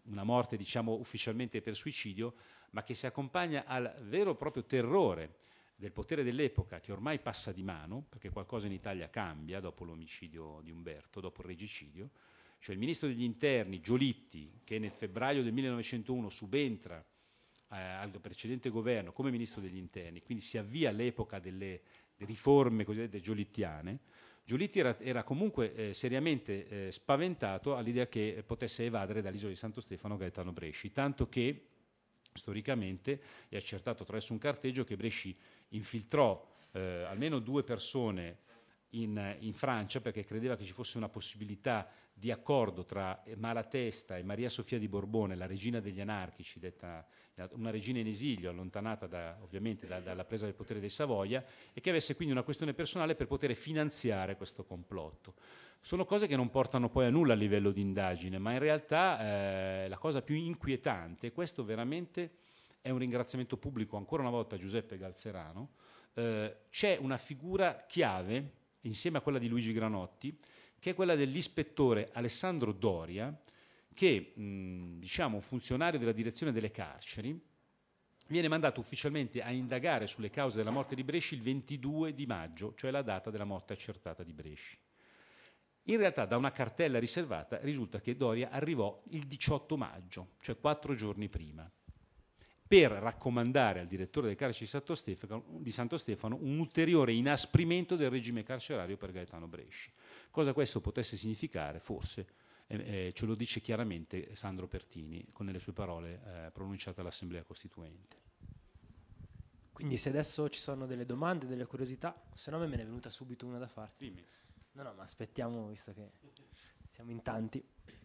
una morte diciamo ufficialmente per suicidio, ma che si accompagna al vero e proprio terrore del potere dell'epoca, che ormai passa di mano, perché qualcosa in Italia cambia dopo l'omicidio di Umberto, dopo il regicidio. Cioè il ministro degli interni Giolitti, che nel febbraio del 1901 subentra al precedente governo come ministro degli interni, quindi si avvia l'epoca delle riforme cosiddette giolittiane. Giolitti era comunque seriamente spaventato all'idea che potesse evadere dall'isola di Santo Stefano Gaetano Bresci, tanto che storicamente è accertato attraverso un carteggio che Bresci infiltrò almeno 2 persone in Francia perché credeva che ci fosse una possibilità di accordo tra Malatesta e Maria Sofia di Borbone, la regina degli anarchici, detta una regina in esilio, allontanata ovviamente dalla presa del potere dei Savoia, e che avesse quindi una questione personale per poter finanziare questo complotto. Sono cose che non portano poi a nulla a livello di indagine, ma in realtà la cosa più inquietante, questo veramente è un ringraziamento pubblico ancora una volta a Giuseppe Galzerano, c'è una figura chiave insieme a quella di Luigi Granotti, che è quella dell'ispettore Alessandro Doria, che diciamo un funzionario della direzione delle carceri, viene mandato ufficialmente a indagare sulle cause della morte di Bresci il 22 di maggio, cioè la data della morte accertata di Bresci. In realtà da una cartella riservata risulta che Doria arrivò il 18 maggio, cioè 4 giorni prima, per raccomandare al direttore del carcere di Santo Stefano un ulteriore inasprimento del regime carcerario per Gaetano Bresci. Cosa questo potesse significare, forse, ce lo dice chiaramente Sandro Pertini con le sue parole pronunciate all'Assemblea Costituente. Quindi se adesso ci sono delle domande, delle curiosità, se no me ne è venuta subito una da farti. Dimmi. No, ma aspettiamo, visto che siamo in tanti.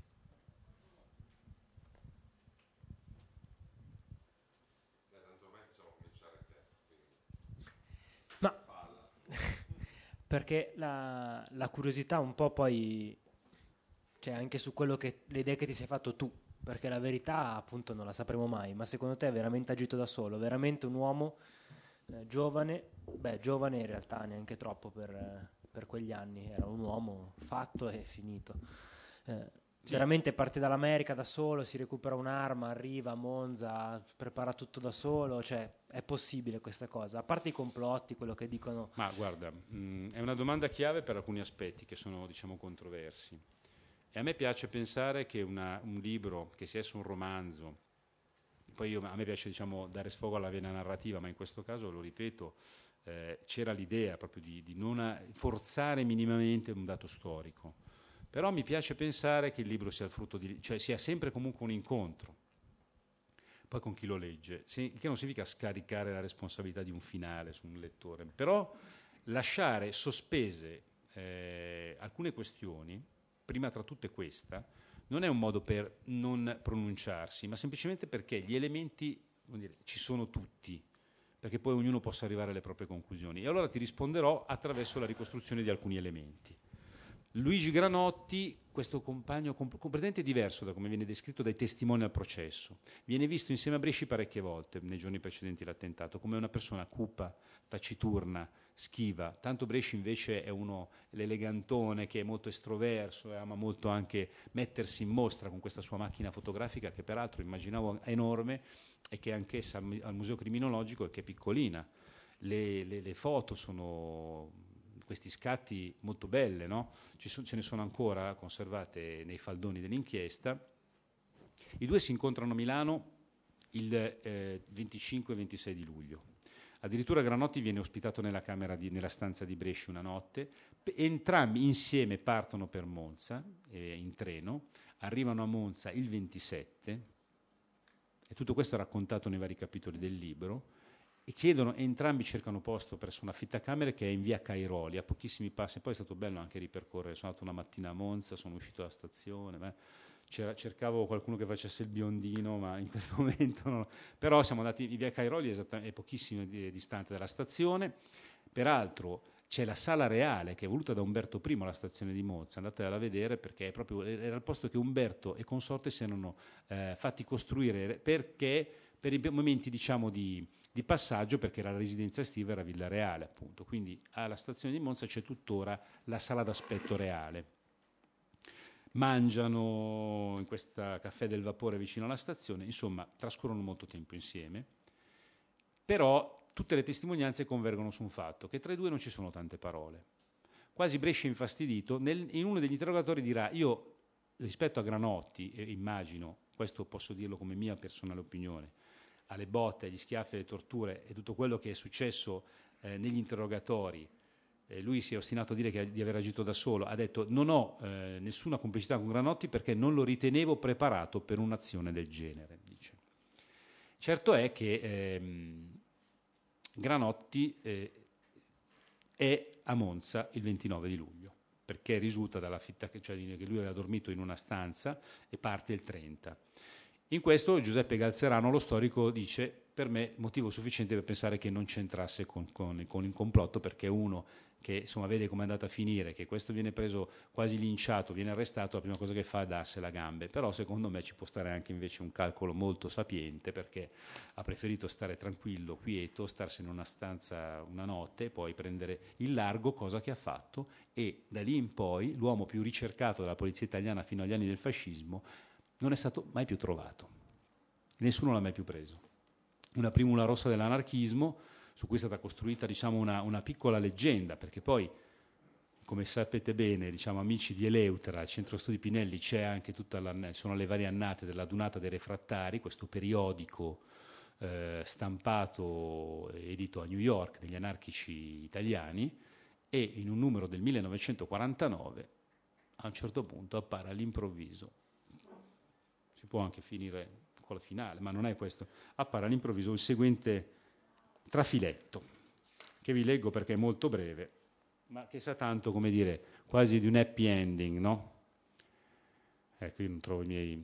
Ma perché la curiosità un po' poi, cioè anche su quello che le idee che ti sei fatto tu, perché la verità appunto non la sapremo mai, ma secondo te è veramente agito da solo, veramente un uomo giovane in realtà neanche troppo per quegli anni, era un uomo fatto e finito. Sì. Veramente parte dall'America da solo, si recupera un'arma, arriva a Monza, prepara tutto da solo, cioè è possibile questa cosa? A parte i complotti, quello che dicono... Ma guarda, è una domanda chiave per alcuni aspetti che sono diciamo controversi. E a me piace pensare che un libro, che sia esso un romanzo, poi a me piace diciamo dare sfogo alla vena narrativa, ma in questo caso, lo ripeto, c'era l'idea proprio di non forzare minimamente un dato storico. Però mi piace pensare che il libro sia il frutto cioè sia sempre comunque un incontro, poi con chi lo legge, che non significa scaricare la responsabilità di un finale su un lettore, però lasciare sospese alcune questioni, prima tra tutte questa, non è un modo per non pronunciarsi, ma semplicemente perché gli elementi ci sono tutti, perché poi ognuno possa arrivare alle proprie conclusioni. E allora ti risponderò attraverso la ricostruzione di alcuni elementi. Luigi Granotti, questo compagno completamente diverso da come viene descritto dai testimoni al processo, viene visto insieme a Bresci parecchie volte nei giorni precedenti l'attentato, come una persona cupa, taciturna, schiva. Tanto Bresci invece è uno l'elegantone che è molto estroverso e ama molto anche mettersi in mostra con questa sua macchina fotografica che peraltro immaginavo enorme e che è anch'essa al Museo Criminologico e che è piccolina. Le foto sono... questi scatti molto belle, no? Ce ne sono ancora conservate nei faldoni dell'inchiesta. I due si incontrano a Milano il 25 e 26 di luglio. Addirittura Granotti viene ospitato nella stanza di Bresci una notte. Entrambi insieme partono per Monza in treno, arrivano a Monza il 27 e tutto questo è raccontato nei vari capitoli del libro. E entrambi cercano posto presso una affittacamere che è in via Cairoli, a pochissimi passi. Poi è stato bello anche ripercorrere, sono andato una mattina a Monza, sono uscito dalla stazione, cercavo qualcuno che facesse il biondino, ma in quel momento no. Però siamo andati in via Cairoli, è pochissimo distante dalla stazione. Peraltro c'è la Sala Reale, che è voluta da Umberto I alla stazione di Monza, andatela a vedere perché era il posto che Umberto e consorte si erano fatti costruire perché per i momenti diciamo di passaggio, perché la residenza estiva era Villa Reale appunto, quindi alla stazione di Monza c'è tuttora la sala d'aspetto reale. mangiano in questa caffè del vapore vicino alla stazione, insomma trascorrono molto tempo insieme, però tutte le testimonianze convergono su un fatto, che tra i due non ci sono tante parole. Quasi Brescia infastidito, in uno degli interrogatori dirà: io rispetto a Granotti, e immagino, questo posso dirlo come mia personale opinione, alle botte, agli schiaffi, alle torture e tutto quello che è successo negli interrogatori, lui si è ostinato a dire di aver agito da solo, ha detto non ho nessuna complicità con Granotti perché non lo ritenevo preparato per un'azione del genere, dice. Certo è che Granotti è a Monza il 29 di luglio, perché risulta dalla fitta che lui aveva dormito in una stanza e parte il 30. In questo Giuseppe Galzerano, lo storico, dice: per me motivo sufficiente per pensare che non c'entrasse con il complotto, perché uno che insomma vede come è andata a finire, che questo viene preso quasi linciato, viene arrestato, la prima cosa che fa è darsela a gambe. Però secondo me ci può stare anche invece un calcolo molto sapiente, perché ha preferito stare tranquillo, quieto, starsene in una stanza una notte e poi prendere il largo, cosa che ha fatto, e da lì in poi l'uomo più ricercato dalla polizia italiana fino agli anni del fascismo non è stato mai più trovato. Nessuno l'ha mai più preso. Una primula rossa dell'anarchismo, su cui è stata costruita, diciamo, una piccola leggenda, perché poi, come sapete bene, diciamo, amici di Eleutera, al Centro Studi Pinelli, c'è anche sono le varie annate della Dunata dei Refrattari, questo periodico stampato, edito a New York, degli anarchici italiani, e in un numero del 1949, a un certo punto appare all'improvviso, si può anche finire con la finale, ma non è questo, appare all'improvviso il seguente trafiletto, che vi leggo perché è molto breve, ma che sa tanto, come dire, quasi di un happy ending, no? Ecco, io non trovo i miei...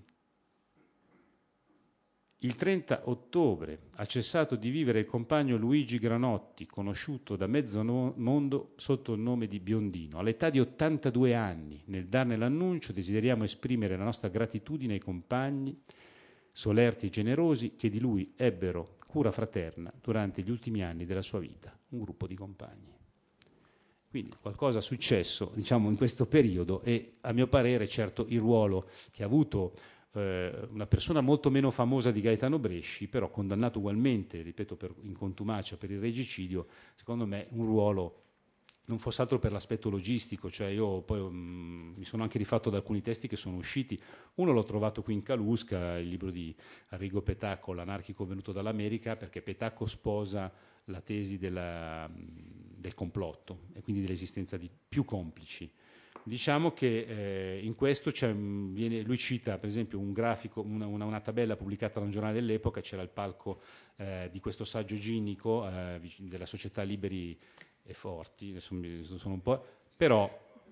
Il 30 ottobre ha cessato di vivere il compagno Luigi Granotti, conosciuto da mezzo mondo sotto il nome di Biondino. All'età di 82 anni, nel darne l'annuncio, desideriamo esprimere la nostra gratitudine ai compagni solerti e generosi che di lui ebbero cura fraterna durante gli ultimi anni della sua vita, un gruppo di compagni. Quindi qualcosa è successo, diciamo, in questo periodo, e a mio parere, certo, il ruolo che ha avuto una persona molto meno famosa di Gaetano Bresci, però condannato ugualmente, ripeto, in contumacia per il regicidio, secondo me un ruolo non fosse altro per l'aspetto logistico. Cioè io poi mi sono anche rifatto ad alcuni testi che sono usciti. Uno l'ho trovato qui in Calusca, il libro di Arrigo Petacco, L'anarchico venuto dall'America, perché Petacco sposa la tesi del complotto e quindi dell'esistenza di più complici. Diciamo che in questo lui cita per esempio un grafico, una tabella pubblicata da un giornale dell'epoca. C'era il palco di questo saggio ginico della società Liberi e Forti, adesso sono un po', però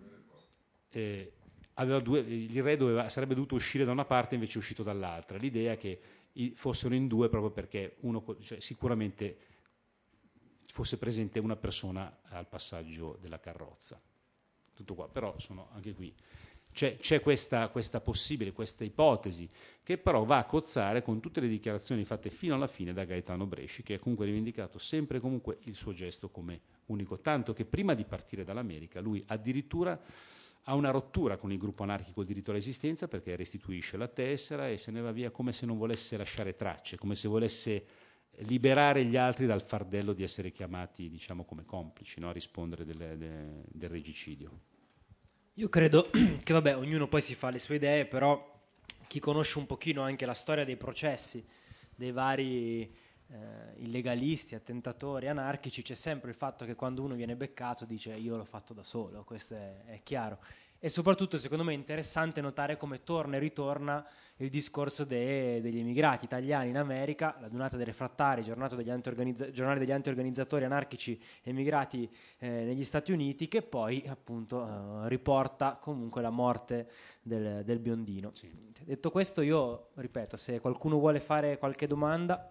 il re sarebbe dovuto uscire da una parte, invece è uscito dall'altra. L'idea è che fossero in due proprio perché sicuramente fosse presente una persona al passaggio della carrozza. Tutto qua, però sono anche qui. C'è questa possibile, questa ipotesi, che però va a cozzare con tutte le dichiarazioni fatte fino alla fine da Gaetano Bresci, che ha comunque rivendicato sempre e comunque il suo gesto come unico, tanto che prima di partire dall'America lui addirittura ha una rottura con il gruppo anarchico Il diritto all'esistenza, perché restituisce la tessera e se ne va via come se non volesse lasciare tracce, come se volesse liberare gli altri dal fardello di essere chiamati, diciamo, come complici, no? A rispondere del regicidio. Io credo che, vabbè, ognuno poi si fa le sue idee, però chi conosce un pochino anche la storia dei processi dei vari illegalisti, attentatori, anarchici, c'è sempre il fatto che quando uno viene beccato dice io l'ho fatto da solo, questo è chiaro. E soprattutto secondo me è interessante notare come torna e ritorna il discorso degli emigrati italiani in America, la Dunata dei Refrattari, giornale degli anti-organizzatori anarchici emigrati negli Stati Uniti, che poi appunto riporta comunque la morte del biondino. Sì. Detto questo, io ripeto, se qualcuno vuole fare qualche domanda,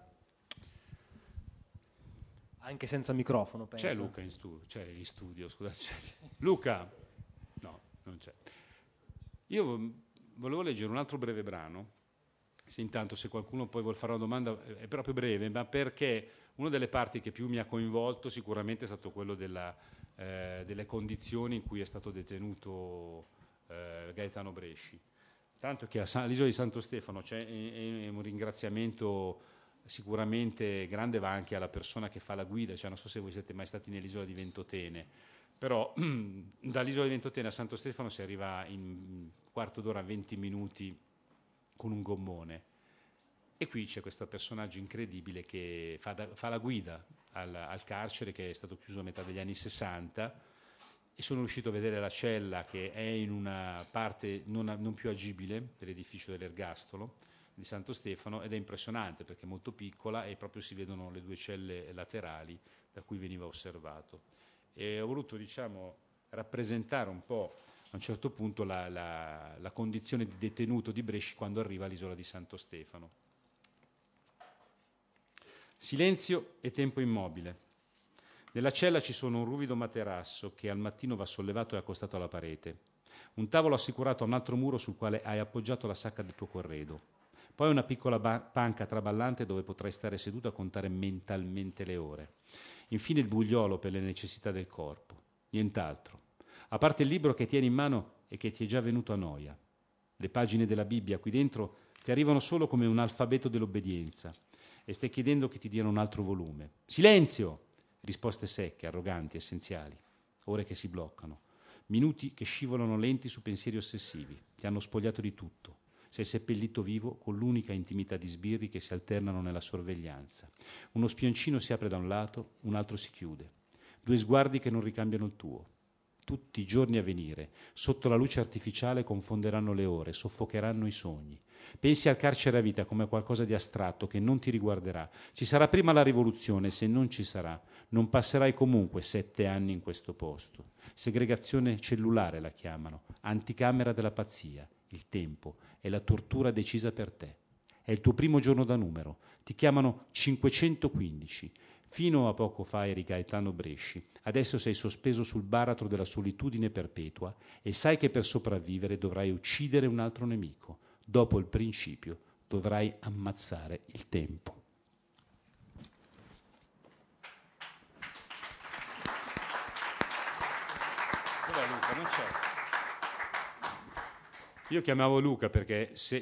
anche senza microfono, penso. C'è Luca c'è in studio, scusate. Luca? No, non c'è. Io volevo leggere un altro breve brano, intanto se qualcuno poi vuole fare una domanda, è proprio breve, ma perché una delle parti che più mi ha coinvolto sicuramente è stato quello delle condizioni in cui è stato detenuto Gaetano Bresci. Tanto che all'isola di Santo Stefano c'è un ringraziamento sicuramente grande, va anche alla persona che fa la guida, cioè non so se voi siete mai stati nell'isola di Ventotene, però dall'isola di Ventotene a Santo Stefano si arriva in quarto d'ora, 20 minuti con un gommone. E qui c'è questo personaggio incredibile che fa la guida al carcere, che è stato chiuso a metà degli anni 60, e sono riuscito a vedere la cella che è in una parte non più agibile dell'edificio dell'ergastolo di Santo Stefano, ed è impressionante perché è molto piccola e proprio si vedono le 2 celle laterali da cui veniva osservato. E ho voluto, diciamo, rappresentare un po' a un certo punto la condizione di detenuto di Bresci quando arriva all'isola di Santo Stefano. Silenzio e tempo immobile. Nella cella ci sono un ruvido materasso che al mattino va sollevato e accostato alla parete, un tavolo assicurato a un altro muro sul quale hai appoggiato la sacca del tuo corredo, poi una piccola panca traballante dove potrai stare seduto a contare mentalmente le ore, infine il bugliolo per le necessità del corpo, nient'altro, a parte il libro che tieni in mano e che ti è già venuto a noia. Le pagine della Bibbia qui dentro ti arrivano solo come un alfabeto dell'obbedienza e stai chiedendo che ti diano un altro volume. Silenzio! Risposte secche, arroganti, essenziali. Ore che si bloccano. Minuti che scivolano lenti su pensieri ossessivi. Ti hanno spogliato di tutto. Sei seppellito vivo con l'unica intimità di sbirri che si alternano nella sorveglianza. Uno spioncino si apre da un lato, un altro si chiude. 2 sguardi che non ricambiano il tuo. Tutti i giorni a venire, sotto la luce artificiale, confonderanno le ore, soffocheranno i sogni. Pensi al carcere a vita come a qualcosa di astratto che non ti riguarderà. Ci sarà prima la rivoluzione, se non ci sarà, non passerai comunque 7 anni in questo posto. Segregazione cellulare la chiamano, anticamera della pazzia. Il tempo è la tortura decisa per te. È il tuo primo giorno da numero. Ti chiamano 515. Fino a poco fa eri Gaetano Bresci, adesso sei sospeso sul baratro della solitudine perpetua e sai che per sopravvivere dovrai uccidere un altro nemico. Dopo il principio dovrai ammazzare il tempo. Dov'è Luca? Non c'è. Io chiamavo Luca perché se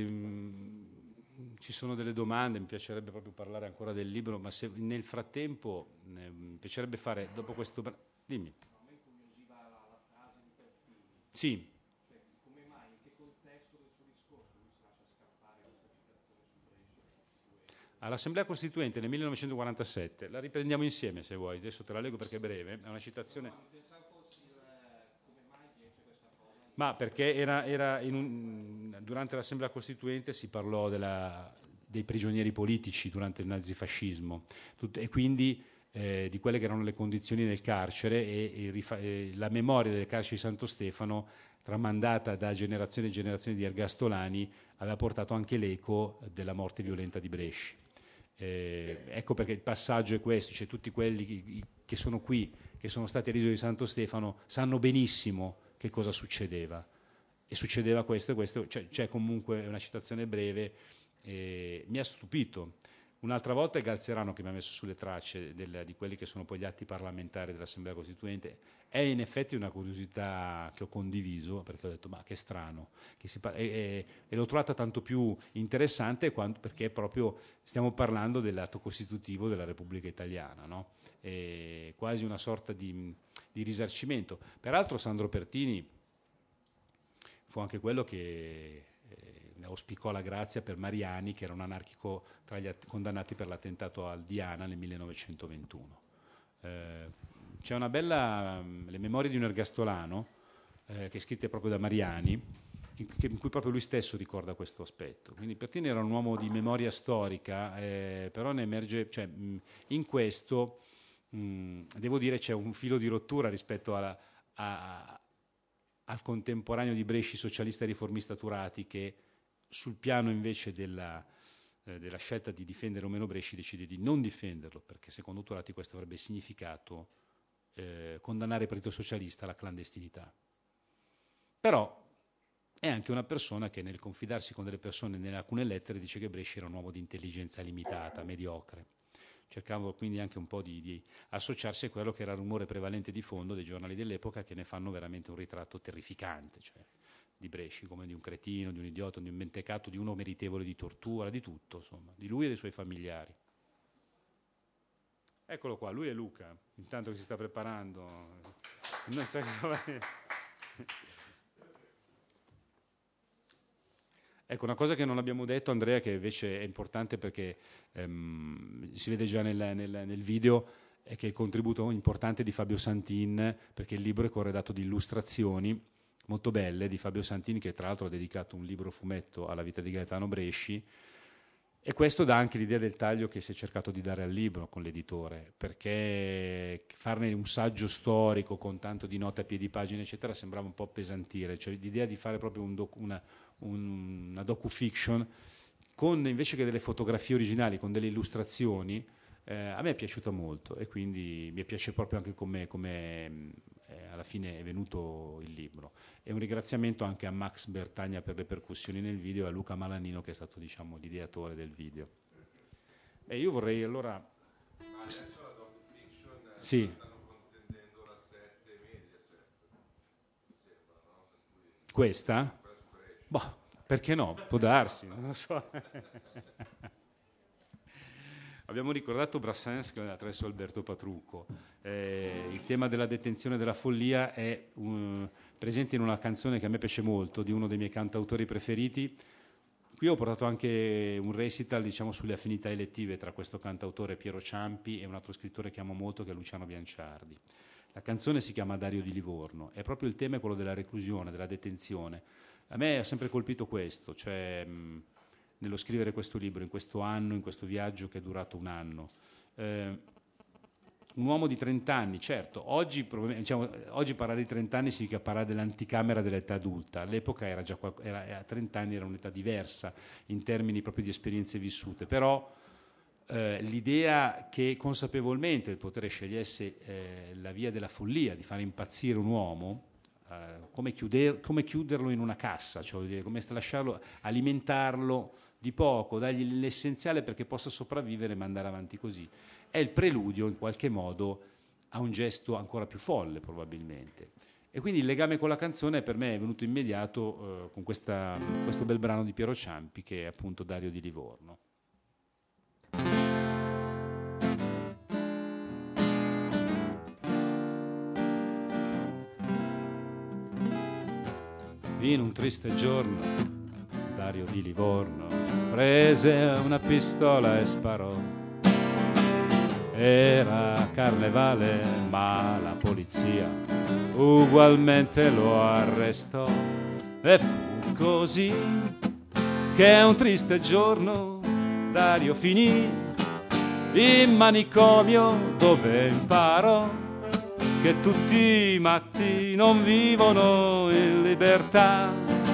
ci sono delle domande, mi piacerebbe proprio parlare ancora del libro, ma se nel frattempo mi piacerebbe fare dopo questo. Dimmi. A me incuriosiva la frase di Pertini. Sì. Cioè, come mai, in che contesto del suo discorso lui si lascia scappare questa citazione su Brescia? All'Assemblea Costituente nel 1947, la riprendiamo insieme se vuoi, adesso te la leggo perché è breve, è una citazione. No, pensavo fossi come mai dice questa cosa. Ma perché era durante l'Assemblea Costituente si parlò dei prigionieri politici durante il nazifascismo e quindi di quelle che erano le condizioni del carcere e la memoria del carcere di Santo Stefano, tramandata da generazioni e generazioni di ergastolani, aveva portato anche l'eco della morte violenta di Bresci. Ecco perché il passaggio è questo, cioè tutti quelli che sono qui, che sono stati all'isola di Santo Stefano, sanno benissimo che cosa succedeva. E succedeva questo e questo, cioè, c'è comunque una citazione breve, mi ha stupito. Un'altra volta è Galzerano che mi ha messo sulle tracce di quelli che sono poi gli atti parlamentari dell'Assemblea Costituente. È in effetti una curiosità che ho condiviso, perché ho detto ma che strano, e l'ho trovata tanto più interessante perché proprio stiamo parlando dell'atto costitutivo della Repubblica Italiana, no? È quasi una sorta di risarcimento. Peraltro Sandro Pertini fu anche quello che auspicò la grazia per Mariani, che era un anarchico tra gli condannati per l'attentato al Diana nel 1921. C'è una bella, le memorie di un ergastolano, che è scritte proprio da Mariani, in cui proprio lui stesso ricorda questo aspetto. Quindi Pertini era un uomo di memoria storica, però ne emerge, cioè, in questo, devo dire, c'è un filo di rottura rispetto al contemporaneo di Bresci, socialista e riformista Turati, che sul piano invece della scelta di difendere o meno Bresci decide di non difenderlo, perché secondo Turati questo avrebbe significato condannare il Partito Socialista alla clandestinità. Però è anche una persona che nel confidarsi con delle persone in alcune lettere dice che Bresci era un uomo di intelligenza limitata, mediocre. Cercavo quindi anche un po' di associarsi a quello che era il rumore prevalente di fondo dei giornali dell'epoca, che ne fanno veramente un ritratto terrificante. Cioè, di Bresci, come di un cretino, di un idiota, di un mentecato, di uno meritevole di tortura, di tutto, insomma, di lui e dei suoi familiari. Eccolo qua, lui è Luca, intanto che si sta preparando. Ecco, una cosa che non abbiamo detto, Andrea, che invece è importante perché si vede già nel video, è che il contributo importante di Fabio Santin, perché il libro è corredato di illustrazioni molto belle di Fabio Santin, che tra l'altro ha dedicato un libro fumetto alla vita di Gaetano Bresci, e questo dà anche l'idea del taglio che si è cercato di dare al libro con l'editore, perché farne un saggio storico con tanto di note a piedi pagina, eccetera, sembrava un po' appesantire, cioè l'idea di fare proprio una docu-fiction con, invece che delle fotografie originali, con delle illustrazioni, a me è piaciuta molto e quindi mi piace proprio anche come alla fine è venuto il libro. E un ringraziamento anche a Max Bertagna per le percussioni nel video e a Luca Malanino che è stato, diciamo, l'ideatore del video. E io vorrei allora... Ma adesso la docu-fiction sì. stanno contendendo la 7 Mediaset, mi sembra, no? Per cui... Questa? Boh, perché no? Può darsi, non lo so. Abbiamo ricordato Brassens attraverso Alberto Patrucco. Il tema della detenzione e della follia è presente in una canzone che a me piace molto, di uno dei miei cantautori preferiti. Qui ho portato anche un recital, diciamo, sulle affinità elettive tra questo cantautore Piero Ciampi e un altro scrittore che amo molto, che è Luciano Bianciardi. La canzone si chiama Dario di Livorno, e proprio il tema è quello della reclusione, della detenzione. A me ha sempre colpito questo, cioè nello scrivere questo libro, in questo anno, in questo viaggio che è durato un anno. Un uomo di 30 anni, certo, oggi parlare di 30 anni significa parlare dell'anticamera dell'età adulta, all'epoca era già a 30 anni era un'età diversa in termini proprio di esperienze vissute, però l'idea che consapevolmente il potere scegliesse la via della follia, di fare impazzire un uomo, come chiuderlo in una cassa, cioè come lasciarlo, alimentarlo di poco, dargli l'essenziale perché possa sopravvivere e andare avanti così. È il preludio in qualche modo a un gesto ancora più folle probabilmente. E quindi il legame con la canzone per me è venuto immediato con questo bel brano di Piero Ciampi che è appunto Dario di Livorno. In un triste giorno Dario di Livorno prese una pistola e sparò. Era carnevale ma la polizia ugualmente lo arrestò. E fu così che un triste giorno Dario finì in manicomio, dove imparò che tutti i matti non vivono in libertà.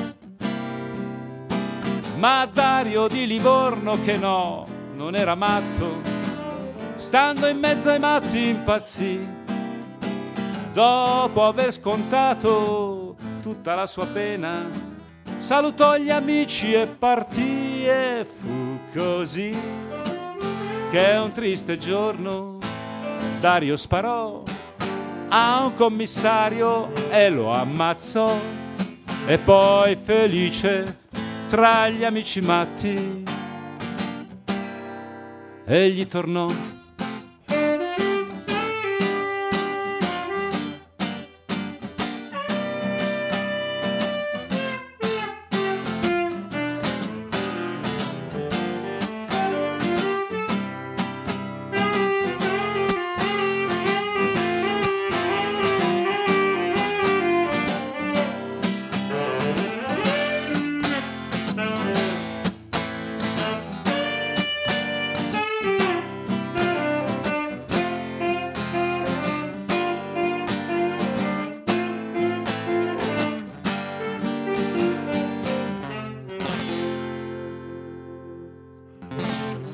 Ma Dario di Livorno che no, non era matto, stando in mezzo ai matti impazzì. Dopo aver scontato tutta la sua pena, salutò gli amici e partì. E fu così che un triste giorno Dario sparò a un commissario e lo ammazzò. E poi felice tra gli amici matti egli tornò.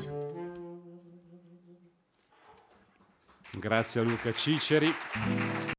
Grazie a Luca Ciceri.